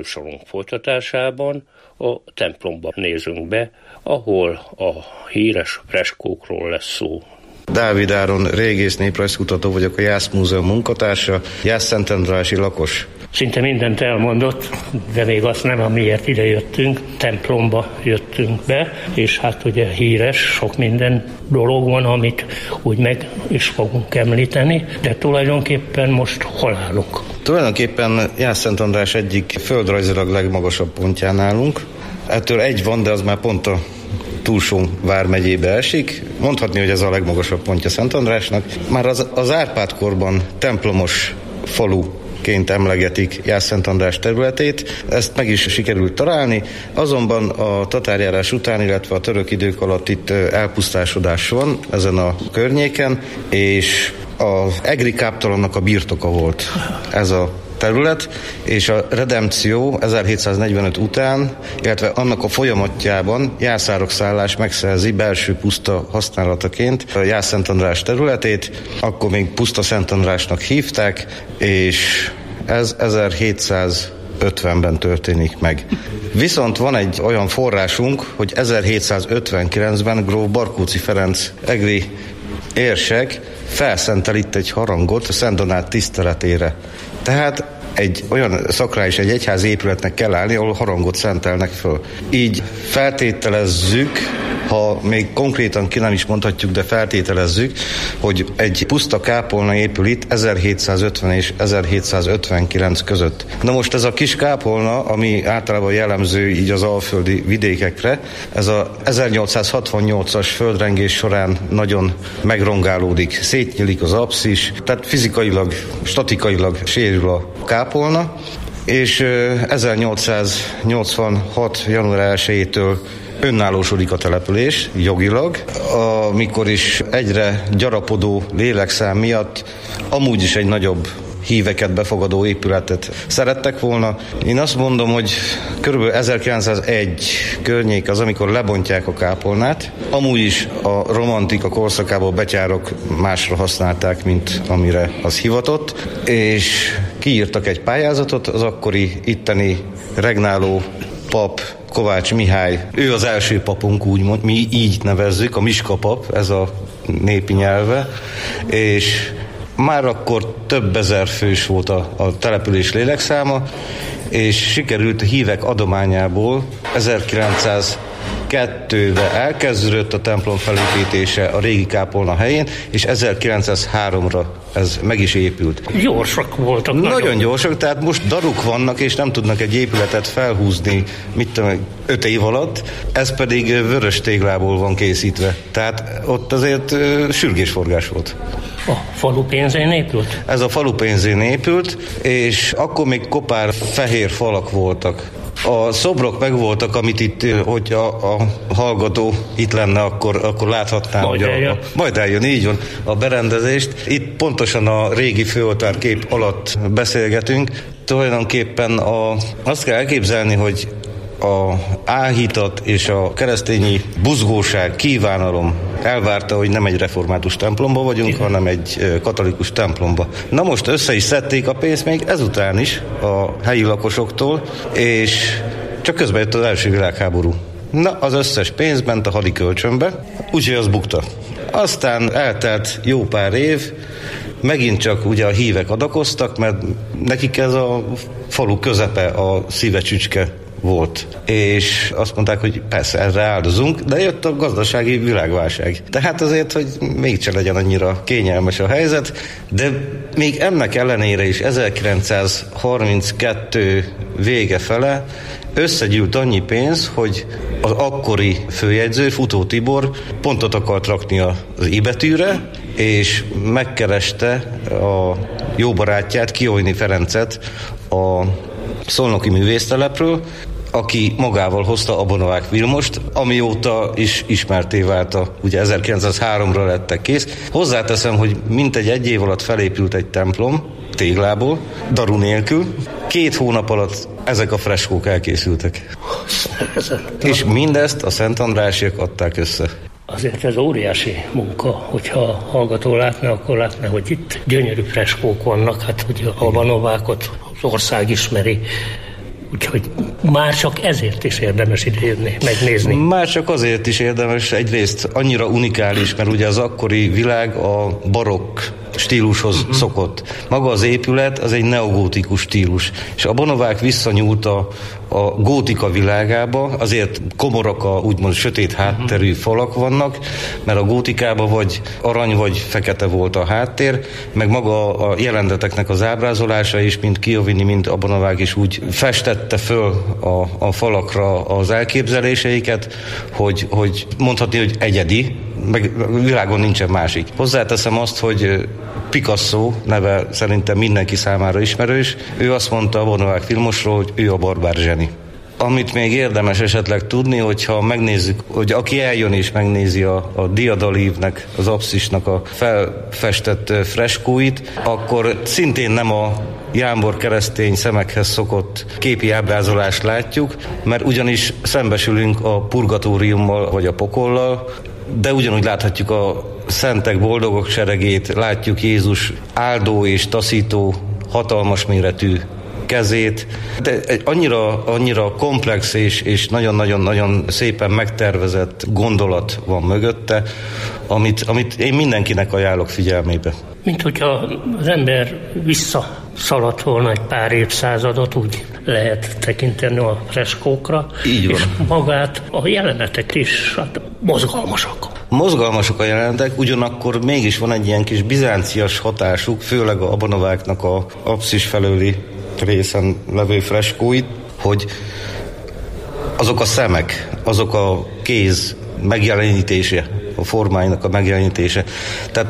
műsorunk folytatásában a templomba nézünk be, ahol a híres freskókról lesz szó. Dávid Áron, régész néprajzkutató vagyok, a Jász Múzeum munkatársa, Jász-Szentendrási lakos. Szinte mindent elmondott, de még azt nem, amiért ide jöttünk, templomba jöttünk be, és hát ugye híres, sok minden dolog van, amit úgy meg is fogunk említeni, de tulajdonképpen most hol állunk? Tulajdonképpen Jász-Szent András egyik földrajzilag legmagasabb pontján állunk. Ettől egy van, de az már pont a Túlsó vármegyébe esik. Mondhatni, hogy ez a legmagasabb pontja Szent Andrásnak. Már az Árpád-korban templomos faluként emlegetik Jász-Szent András területét. Ezt meg is sikerült találni, azonban a tatárjárás után, illetve a török idők alatt itt elpusztásodás van ezen a környéken, és az egri káptalannak a birtoka volt ez a terület, és a redempció 1745 után, illetve annak a folyamatjában Jászárok szállás megszerzi belső puszta használataként a Jász-Szent András területét, akkor még puszta Szent Andrásnak hívták, és ez 1750-ben történik meg. Viszont van egy olyan forrásunk, hogy 1759-ben gróf Barkóczy Ferenc egri érsek felszentel itt egy harangot a Szent Donát tiszteletére. Tehát egy olyan szakrális, egy egyházi épületnek kell állni, ahol harangot szentelnek föl. Így feltételezzük, ha még konkrétan ki nem is mondhatjuk, de feltételezzük, hogy egy puszta kápolna épül itt 1750 és 1759 között. Na most ez a kis kápolna, ami általában jellemző így az alföldi vidékekre, ez a 1868-as földrengés során nagyon megrongálódik, szétnyílik az apszis, tehát fizikailag, statikailag sérül a kápolna, és 1886. január 1-től önállósodik a település jogilag, amikor is egyre gyarapodó lélekszám miatt amúgy is egy nagyobb híveket befogadó épületet szerettek volna. Én azt mondom, hogy körülbelül 1901 környék az, amikor lebontják a kápolnát. Amúgy is a romantika korszakából betyárok másra használták, mint amire az hivatott, és kiírtak egy pályázatot, az akkori itteni regnáló pap Kovács Mihály, ő az első papunk, úgymond, mi így nevezzük, a Miska pap, ez a népi nyelve, és már akkor több ezer fős volt a település lélekszáma, és sikerült a hívek adományából 1902-ben elkezdődött a templom felépítése a régi kápolna helyén, és 1903-ra ez meg is épült. Gyorsak voltak. Nagyon gyorsak, tehát most daruk vannak, és nem tudnak egy épületet felhúzni, 5 év alatt, ez pedig vörös téglából van készítve. Tehát ott azért sürgésforgás volt. A falu pénzén épült? Ez a falu pénzén épült, és akkor még kopár fehér falak voltak. A szobrok megvoltak, amit itt, hogy a hallgató itt lenne, akkor láthatná, majd hogy eljön. Majd eljön, így van, a berendezést. Itt pontosan a régi főoltárkép alatt beszélgetünk. Tulajdonképpen azt kell elképzelni, hogy a áhítat és a keresztényi buzgóság, kívánalom elvárta, hogy nem egy református templomba vagyunk, hanem egy katolikus templomba. Na most össze is szedték a pénzt még ezután is a helyi lakosoktól, és csak közben jött az első világháború. Na, az összes pénz ment a hadikölcsönbe, úgyhogy az bukta. Aztán eltelt jó pár év, megint csak ugye a hívek adakoztak, mert nekik ez a falu közepe, a szívecsücske volt. És azt mondták, hogy persze, erre áldozunk, de jött a gazdasági világválság. Tehát azért, hogy mégsem legyen annyira kényelmes a helyzet, de még ennek ellenére is 1932 vége fele összegyűlt annyi pénz, hogy az akkori főjegyző, Futó Tibor pontot akart rakni az I betűre, és megkereste a jó barátját, Kiojni Ferencet a szolnoki művésztelepről, aki magával hozta Abonovák Vilmost, amióta is ismerté vált, ugye 1903-ra lettek kész. Hozzáteszem, hogy mintegy egy év alatt felépült egy templom, téglából, daru nélkül. 2 hónap alatt ezek a freskók elkészültek. És mindezt a Szent Andrásiak adták össze. Azért ez óriási munka, hogyha a hallgató látna, akkor látna, hogy itt gyönyörű freskók vannak, hát ugye a Abanovákot az ország ismeri. Úgyhogy már csak ezért is érdemes idejönni, megnézni. Már csak azért is érdemes, egyrészt annyira unikális, mert ugye az akkori világ a barokk stílushoz szokott. Maga az épület az egy neogótikus stílus, és a Bonavák visszanyúlt a gótika világába, azért komoraka, úgymond sötét hátterű falak vannak, mert a gótikában vagy arany, vagy fekete volt a háttér, meg maga a jelenteteknek az ábrázolása is, mint Chiovini, mint a Bonavák is úgy festette föl a falakra az elképzeléseiket, hogy mondhatni, hogy egyedi, meg világon nincsen másik. Hozzáteszem azt, hogy Picasso neve szerintem mindenki számára ismerős. Ő azt mondta a Bonavák filmosról, hogy ő a barbár zseni. Amit még érdemes esetleg tudni, hogyha megnézzük, hogy aki eljön és megnézi a diadalívnek, az apszisnak a felfestett freskóit, akkor szintén nem a jámbor keresztény szemekhez szokott képi ábrázolást látjuk, mert ugyanis szembesülünk a purgatóriummal vagy a pokollal, de ugyanúgy láthatjuk a szentek boldogok seregét, látjuk Jézus áldó és taszító hatalmas méretű kezét, de annyira komplex és nagyon-nagyon-nagyon szépen megtervezett gondolat van mögötte, amit én mindenkinek ajánlok figyelmébe. Mint hogyha az ember visszaszaladt volna egy pár évszázadot, úgy lehet tekinteni a freskókra. Így van. És magát a jelenetek is mozgalmasak. Mozgalmasak a jelenetek, ugyanakkor mégis van egy ilyen kis bizáncias hatásuk, főleg a Bonaváknak a apszis felőli részen levő freskóit, hogy azok a szemek, azok a kéz megjelenítése, a formáinak a megjelenítése. Tehát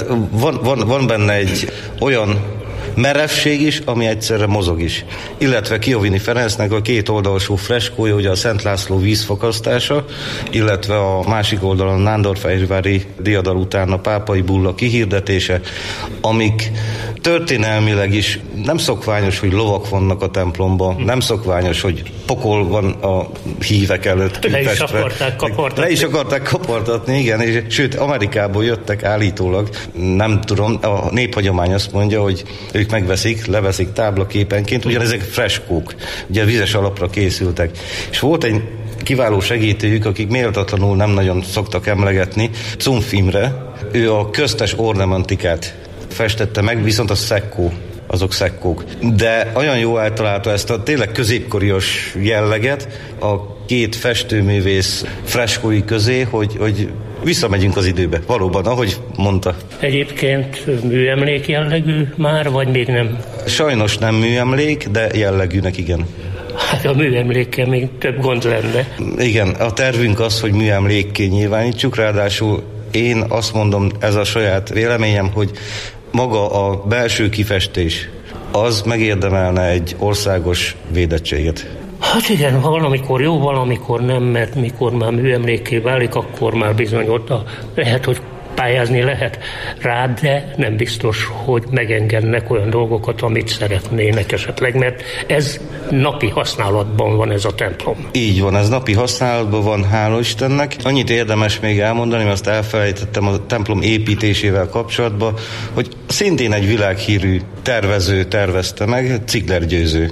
van benne egy olyan merevség is, ami egyszerre mozog is. Illetve Chiovini Ferencnek a két oldalsú freskója, ugye a Szent László vízfakasztása, illetve a másik oldalon Nándorfehérvári diadal után a pápai bulla kihirdetése, amik történelmileg is nem szokványos, hogy lovak vannak a templomban, nem szokványos, hogy pokol van a hívek előtt. Le is akarták kapartatni. Le is akarták kapartatni, igen, és sőt, Amerikából jöttek állítólag, nem tudom, a néphagyomány azt mondja, hogy ők megveszik, leveszik táblaképenként, ugyanezek freskók, ugye vizes alapra készültek. És volt egy kiváló segítőjük, akik méltatlanul nem nagyon szoktak emlegetni, Zumf Imre, ő a köztes ornamentikát festette meg, viszont a szekkó, azok szekkók. De olyan jó eltalálta ezt a tényleg középkorias jelleget a két festőművész freskói közé, hogy visszamegyünk az időbe. Valóban, ahogy mondta. Egyébként műemlék jellegű már, vagy még nem? Sajnos nem műemlék, de jellegűnek igen. Hát a műemlékkel még több gond lenne. Igen, a tervünk az, hogy műemlékké nyilvánítsuk, ráadásul én azt mondom, ez a saját véleményem, hogy maga a belső kifestés, az megérdemelne egy országos védettséget. Hát igen, valamikor jó, valamikor nem, mert mikor már műemlékké válik, akkor már bizony ott lehet, hogy pályázni lehet rá, de nem biztos, hogy megengednek olyan dolgokat, amit szeretnének esetleg, mert ez napi használatban van ez a templom. Így van, ez napi használatban van, hála Istennek. Annyit érdemes még elmondani, mert azt elfelejtettem a templom építésével kapcsolatban, hogy szintén egy világhírű tervező tervezte meg, Cigler Győző.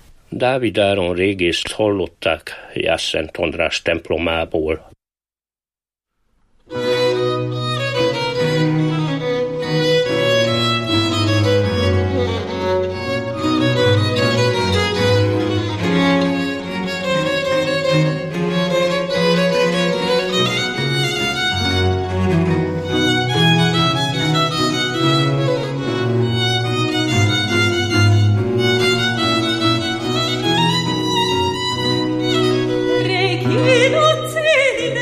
Dávid Áron régészt hallották Jászszent András templomából. Regino Celi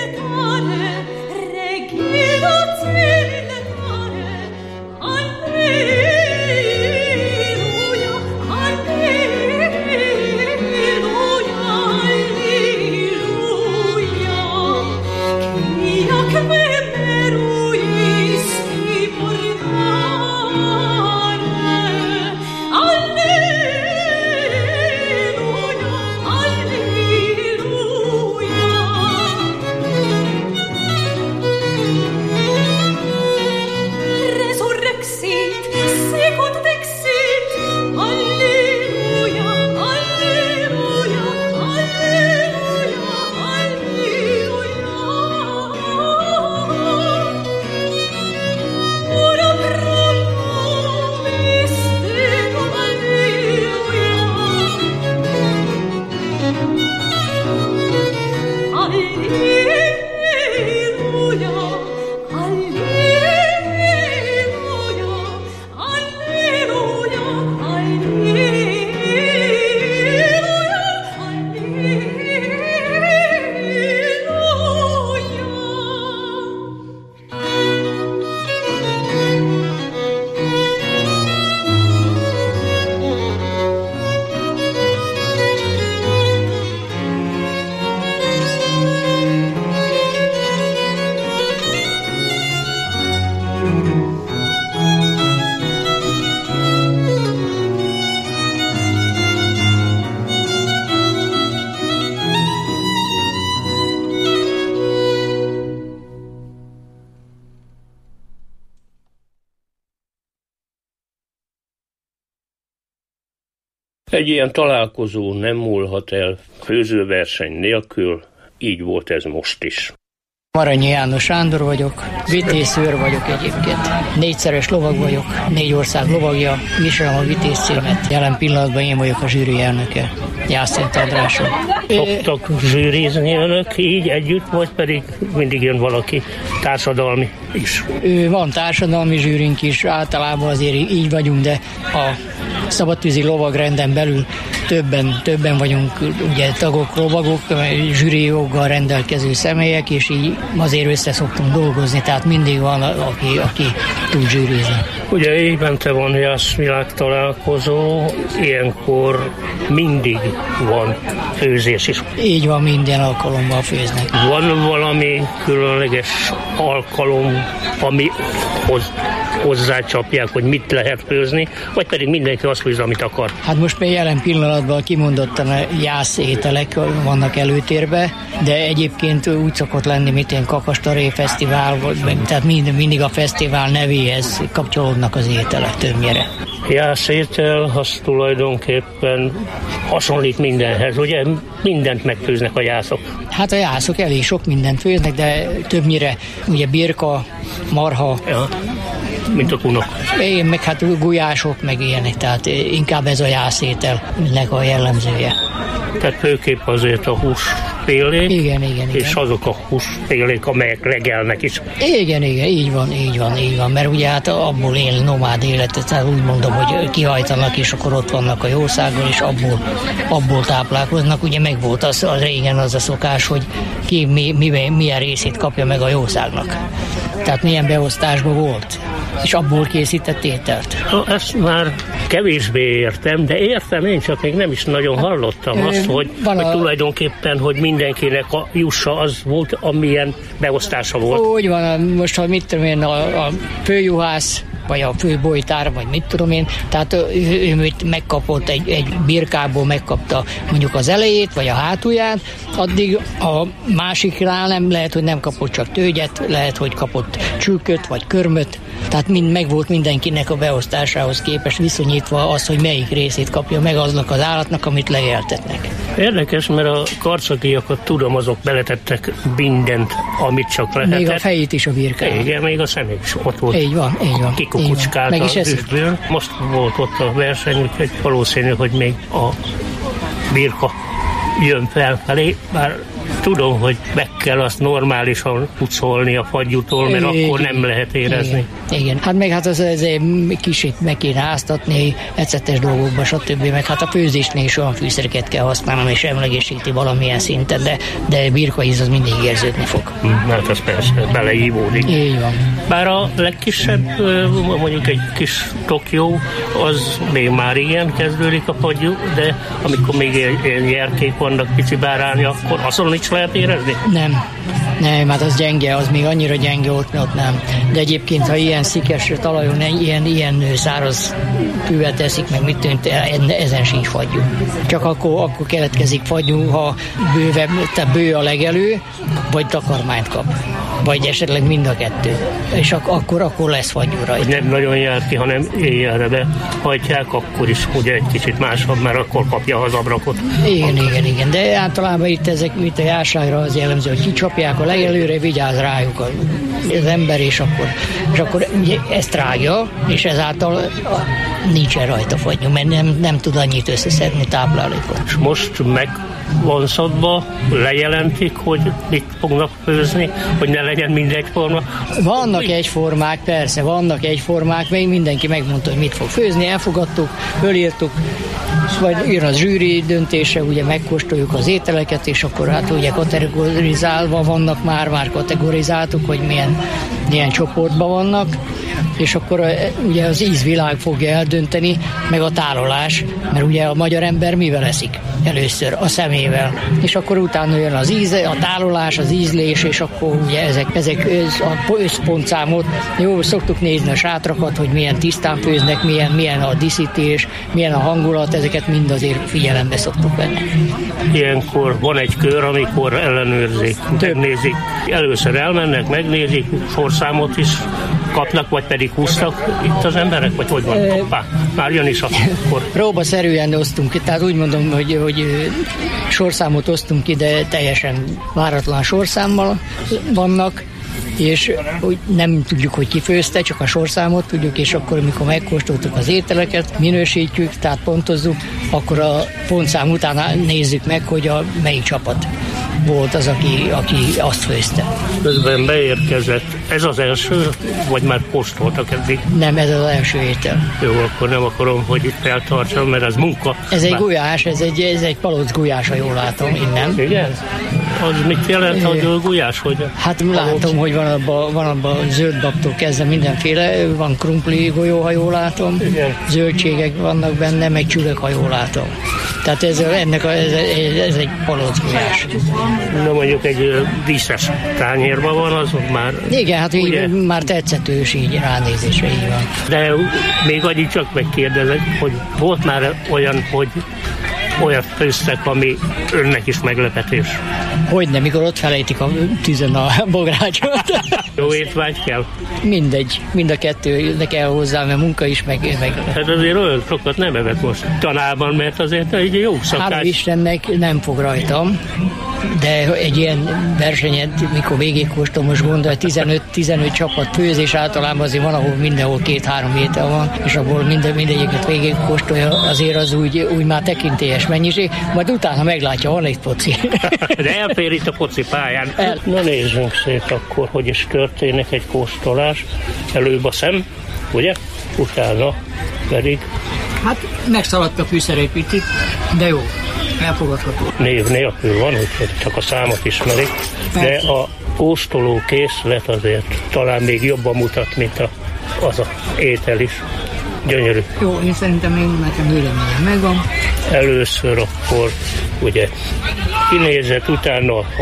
Egy ilyen találkozó nem múlhat el főzőverseny nélkül, így volt ez most is. Maranyi János Sándor vagyok, vitézőr vagyok egyébként. 4-szeres lovag vagyok, 4 ország lovagja, viselem a vitéz címet. Jelen pillanatban én vagyok a zsűri elnöke, Jászent Andráson. Szoktak zsűrizni önök így együtt, vagy pedig mindig jön valaki társadalmi is? Van társadalmi zsűrink is, általában azért így vagyunk, de a szabadtűzi lovagrenden belül többen vagyunk, ugye tagok, lovagok, zsűri joggal rendelkező személyek, és így azért össze szoktunk dolgozni, tehát mindig van, aki tud zsűrizni. Ugye évente van jászvilág találkozó, ilyenkor mindig van főzés is. Így van, minden alkalommal főznek. Van valami különleges alkalom, ami hozzácsapják, hogy mit lehet főzni, vagy pedig mindenki azt főz, amit akar? Hát most még jelen pillanatban kimondottan a jász ételek vannak előtérbe, de egyébként úgy szokott lenni, mint ilyen kakastaré fesztivál, tehát mindig a fesztivál nevéhez kapcsolódnak az ételek többnyire. Jászétel az tulajdonképpen hasonlít mindenhez, ugye mindent megfőznek a jászok. Hát a jászok elég sok mindent főznek, de többnyire ugye birka, marha, ja, mint a kunok. Igen, meg hát gulyások, meg ilyenek, tehát inkább ez a jászételnek a jellemzője. Tehát főképp azért a húsfélék, igen. És azok a húsfélék, amelyek legelnek is. Igen, így van, mert ugye hát abból él nomád életet, tehát úgy mondom, hogy kihajtanak, és akkor ott vannak a jószágon, és abból táplálkoznak. Ugye meg volt az régen az a szokás, hogy ki milyen részét kapja meg a jószágnak. Tehát milyen beosztásban volt, és abból készített ételt. Ezt már kevésbé értem, de értem én, csak még nem is nagyon hallottam azt, hogy tulajdonképpen, hogy mindenkinek a jussa az volt, amilyen beosztása volt. Úgy van, most ha mit tudom én, a főjuhász, vagy a főbolytár, vagy mit tudom én, tehát ő megkapott egy birkából, megkapta mondjuk az elejét, vagy a hátulját, addig a másiknál nem lehet, hogy nem kapott csak tőgyet, lehet, hogy kapott csülköt, vagy körmöt, tehát megvolt mindenkinek a beosztásához képest viszonyítva az, hogy melyik részét kapja meg aznak az állatnak, amit legeltetnek. Érdekes, mert a karcagiakat tudom, azok beletettek mindent, amit csak lehetett. Még a fejét is a birkába. Igen, még a szemét is ott volt. Így van. Kikukucskált az üstből. Most volt ott a verseny, úgyhogy valószínű, hogy még a birka jön felfelé, bár tudom, hogy meg kell azt normálisan pucolni a fagyútól, mert akkor nem lehet érezni. Igen. Hát meg hát az kicsit meg kéne áztatni, ecetes dolgokba, stb. Meg hát a főzésnél is olyan fűszereket kell használni, és emlegesíti valamilyen szinten, de birkaíz az mindig érződni fog. Hát az persze, beleívódik. Így van. Bár a legkisebb, mondjuk egy kis Tokió, az még már igen kezdődik a fagyú, de amikor még ilyen gyerkék vannak, pici bárány, akkor azon is lehet érezni? Nem, hát az gyenge, az még annyira gyenge ott nem. De egyébként, ha ilyen szikes talajon, ilyen száraz kővel teszik, meg mit tűnt, ezen sincs fagyú. Csak akkor keletkezik fagyú, ha bővebb, tehát bő a legelő, vagy takarmányt kap. Vagy esetleg mind a kettő. És akkor lesz fagyú rajta. Nem nagyon jár ki, hanem éjjelre behajtják, akkor is ugye egy kicsit másabb, mert akkor kapja az abrakot. Igen. De általában itt a járságra az jellemző, hogy kicsapják a legelőre, vigyáz rájuk az ember, és akkor ugye ezt rágja, és ezáltal nincsen rajta fagyú, mert nem tud annyit összeszedni táplálékot. És most meg van szabva, lejelentik, hogy mit fognak főzni, hogy ne legyen mindegyforma? Vannak egyformák, persze, még mindenki megmondta, hogy mit fog főzni, elfogadtuk, fölírtuk, vagy jön az zsűri döntése, ugye megkóstoljuk az ételeket, és akkor hát ugye kategorizálva vannak, már kategorizáltuk, hogy milyen csoportban vannak, és akkor ugye az ízvilág fogja eldönteni, meg a tálolás, mert ugye a magyar ember mivel eszik? Először a szemével, és akkor utána jön az íz, a tálolás, az ízlés, és akkor ugye ezek összpontszámot, jó, szoktuk nézni a sátrakat, hogy milyen tisztán főznek, milyen a díszítés, milyen a hangulat, ezeket mind azért figyelembe szoktuk venni. Ilyenkor van egy kör, amikor ellenőrzik, megnézik. Először elmennek, megnézik, sorszámot is kapnak, vagy pedig húztak itt az emberek, vagy hogy van? Hoppá, már jön is akkor. Próbaszerűen osztunk ki, tehát úgy mondom, hogy sorszámot osztunk ki, de teljesen váratlan sorszámmal vannak, és nem tudjuk, hogy ki főzte, csak a sorszámot tudjuk, és akkor, amikor megkóstoltuk az ételeket, minősítjük, tehát pontozzuk, akkor a pontszám után nézzük meg, hogy melyik csapat volt az, aki azt főzte. Közben beérkezett. Ez az első, vagy már kóstoltak eddig? Nem, ez az első étel. Jó, akkor nem akarom, hogy itt eltartsam, mert ez munka. Ez egy gulyás, ez egy palóc gulyás, ha jól látom, innen. Igen? Az mit jelent a gulyás? Hogy hát látom, hogy van abban zöld babtól kezdve mindenféle, van krumpli golyó, ha jól látom, igen. Zöldségek vannak benne, meg csülök, ha jól látom. Tehát ez egy palóc gulyás. Na mondjuk egy díszes tányérban van, az már... Igen, hát így, már tetszetős így ránézésre, így van. De még annyit csak megkérdezek, hogy volt már olyan, hogy olyat főztek, ami önnek is meglepetés? Hogyne, mikor ott felejtik a tűzön a bográcsot. Jó étvágy kell? Mindegy, mind a kettő kell hozzá, mert munka is, meg... Hát azért olyan sokat nem evett most tanában, mert azért egy jó szakács. Hála Istennek nem fog rajtam, de egy ilyen versenyet, mikor végigkóstolom, most gondolj, 15 csapat főz, és általában azért van, ahol mindenhol 2-3 étel van, és abból mindegyiket végigkóstolja, azért az úgy már tekintélyes mennyiség, majd utána meglátja, van egy poci. De elfér itt a foci pályán. Na nézzünk szét akkor, hogy is történik egy kóstolás. Előbb a szem, ugye? Utána pedig... Hát megszaladt a fűszer egy picit, de jó, elfogadható. Név nélkül van, úgyhogy csak a számot ismerik. Persze. De a kóstoló készlet azért talán még jobban mutat, mint az a étel is. Gyönyörű. Jó, én szerintem még nekem véleményem megvan. Először akkor ugye kinézett, utána a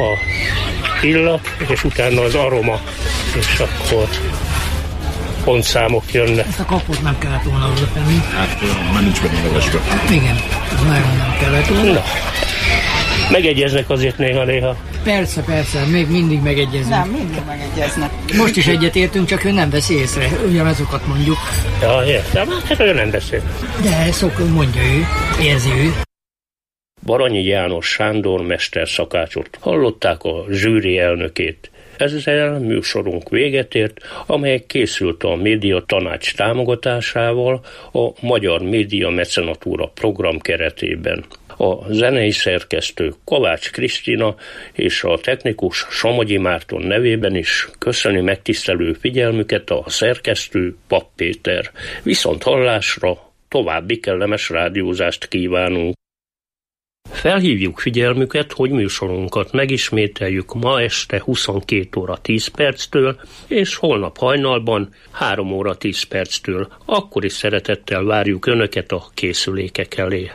illat, és utána az aroma, és akkor pontszámok jönnek. Ezt a kapot nem kellett volna oda tenni. Hát már nincs benne levesbe. Igen, az nagyon nem kellett volna. Na, megegyeznek azért néha-néha. Persze, még mindig megegyeznek. Nem, mindig megegyeznek. Most is egyetértünk, csak ő nem veszi észre. Ugyanazokat mondjuk. Ja, értem, hát ő nem beszél. De mondja ő, érzi ő. Baranyi János Sándor mesterszakácsot hallották, a zsűri elnökét. Ezzel műsorunk véget ért, amely készült a Média Tanács támogatásával a Magyar Média Mecenatúra program keretében. A zenei szerkesztő Kovács Krisztina és a technikus Somogyi Márton nevében is köszöni megtisztelő figyelmüket a szerkesztő Papp Péter. Viszont hallásra, további kellemes rádiózást kívánunk. Felhívjuk figyelmüket, hogy műsorunkat megismételjük ma este 22 óra 10 perctől, és holnap hajnalban 3 óra 10 perctől. Akkor is szeretettel várjuk Önöket a készülékek elé.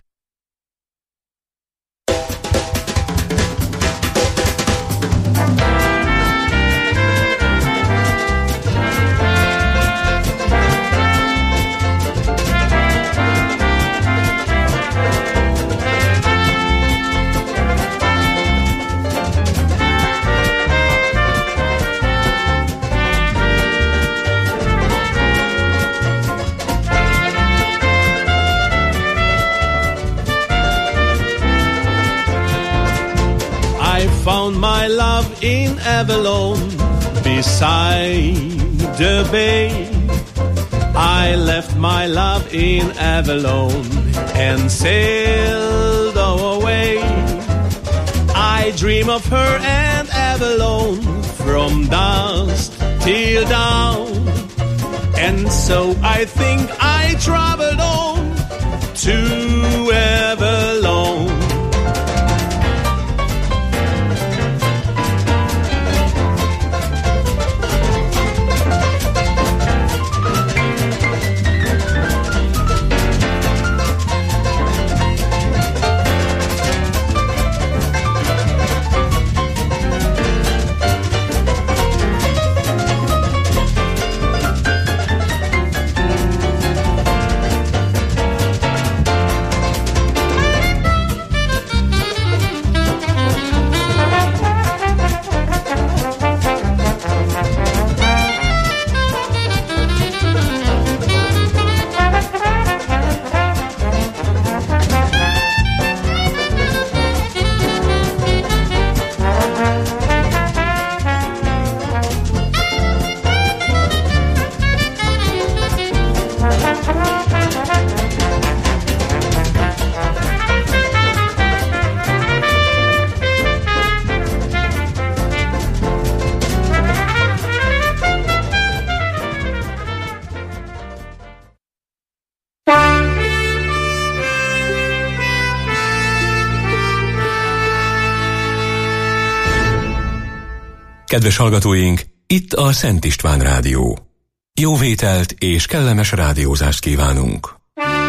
Found my love in Avalon, beside the bay. I left my love in Avalon and sailed away. I dream of her and Avalon from dusk till dawn, and so I think I traveled on to Avalon. Kedves hallgatóink, itt a Szent István Rádió. Jó vételt és kellemes rádiózást kívánunk!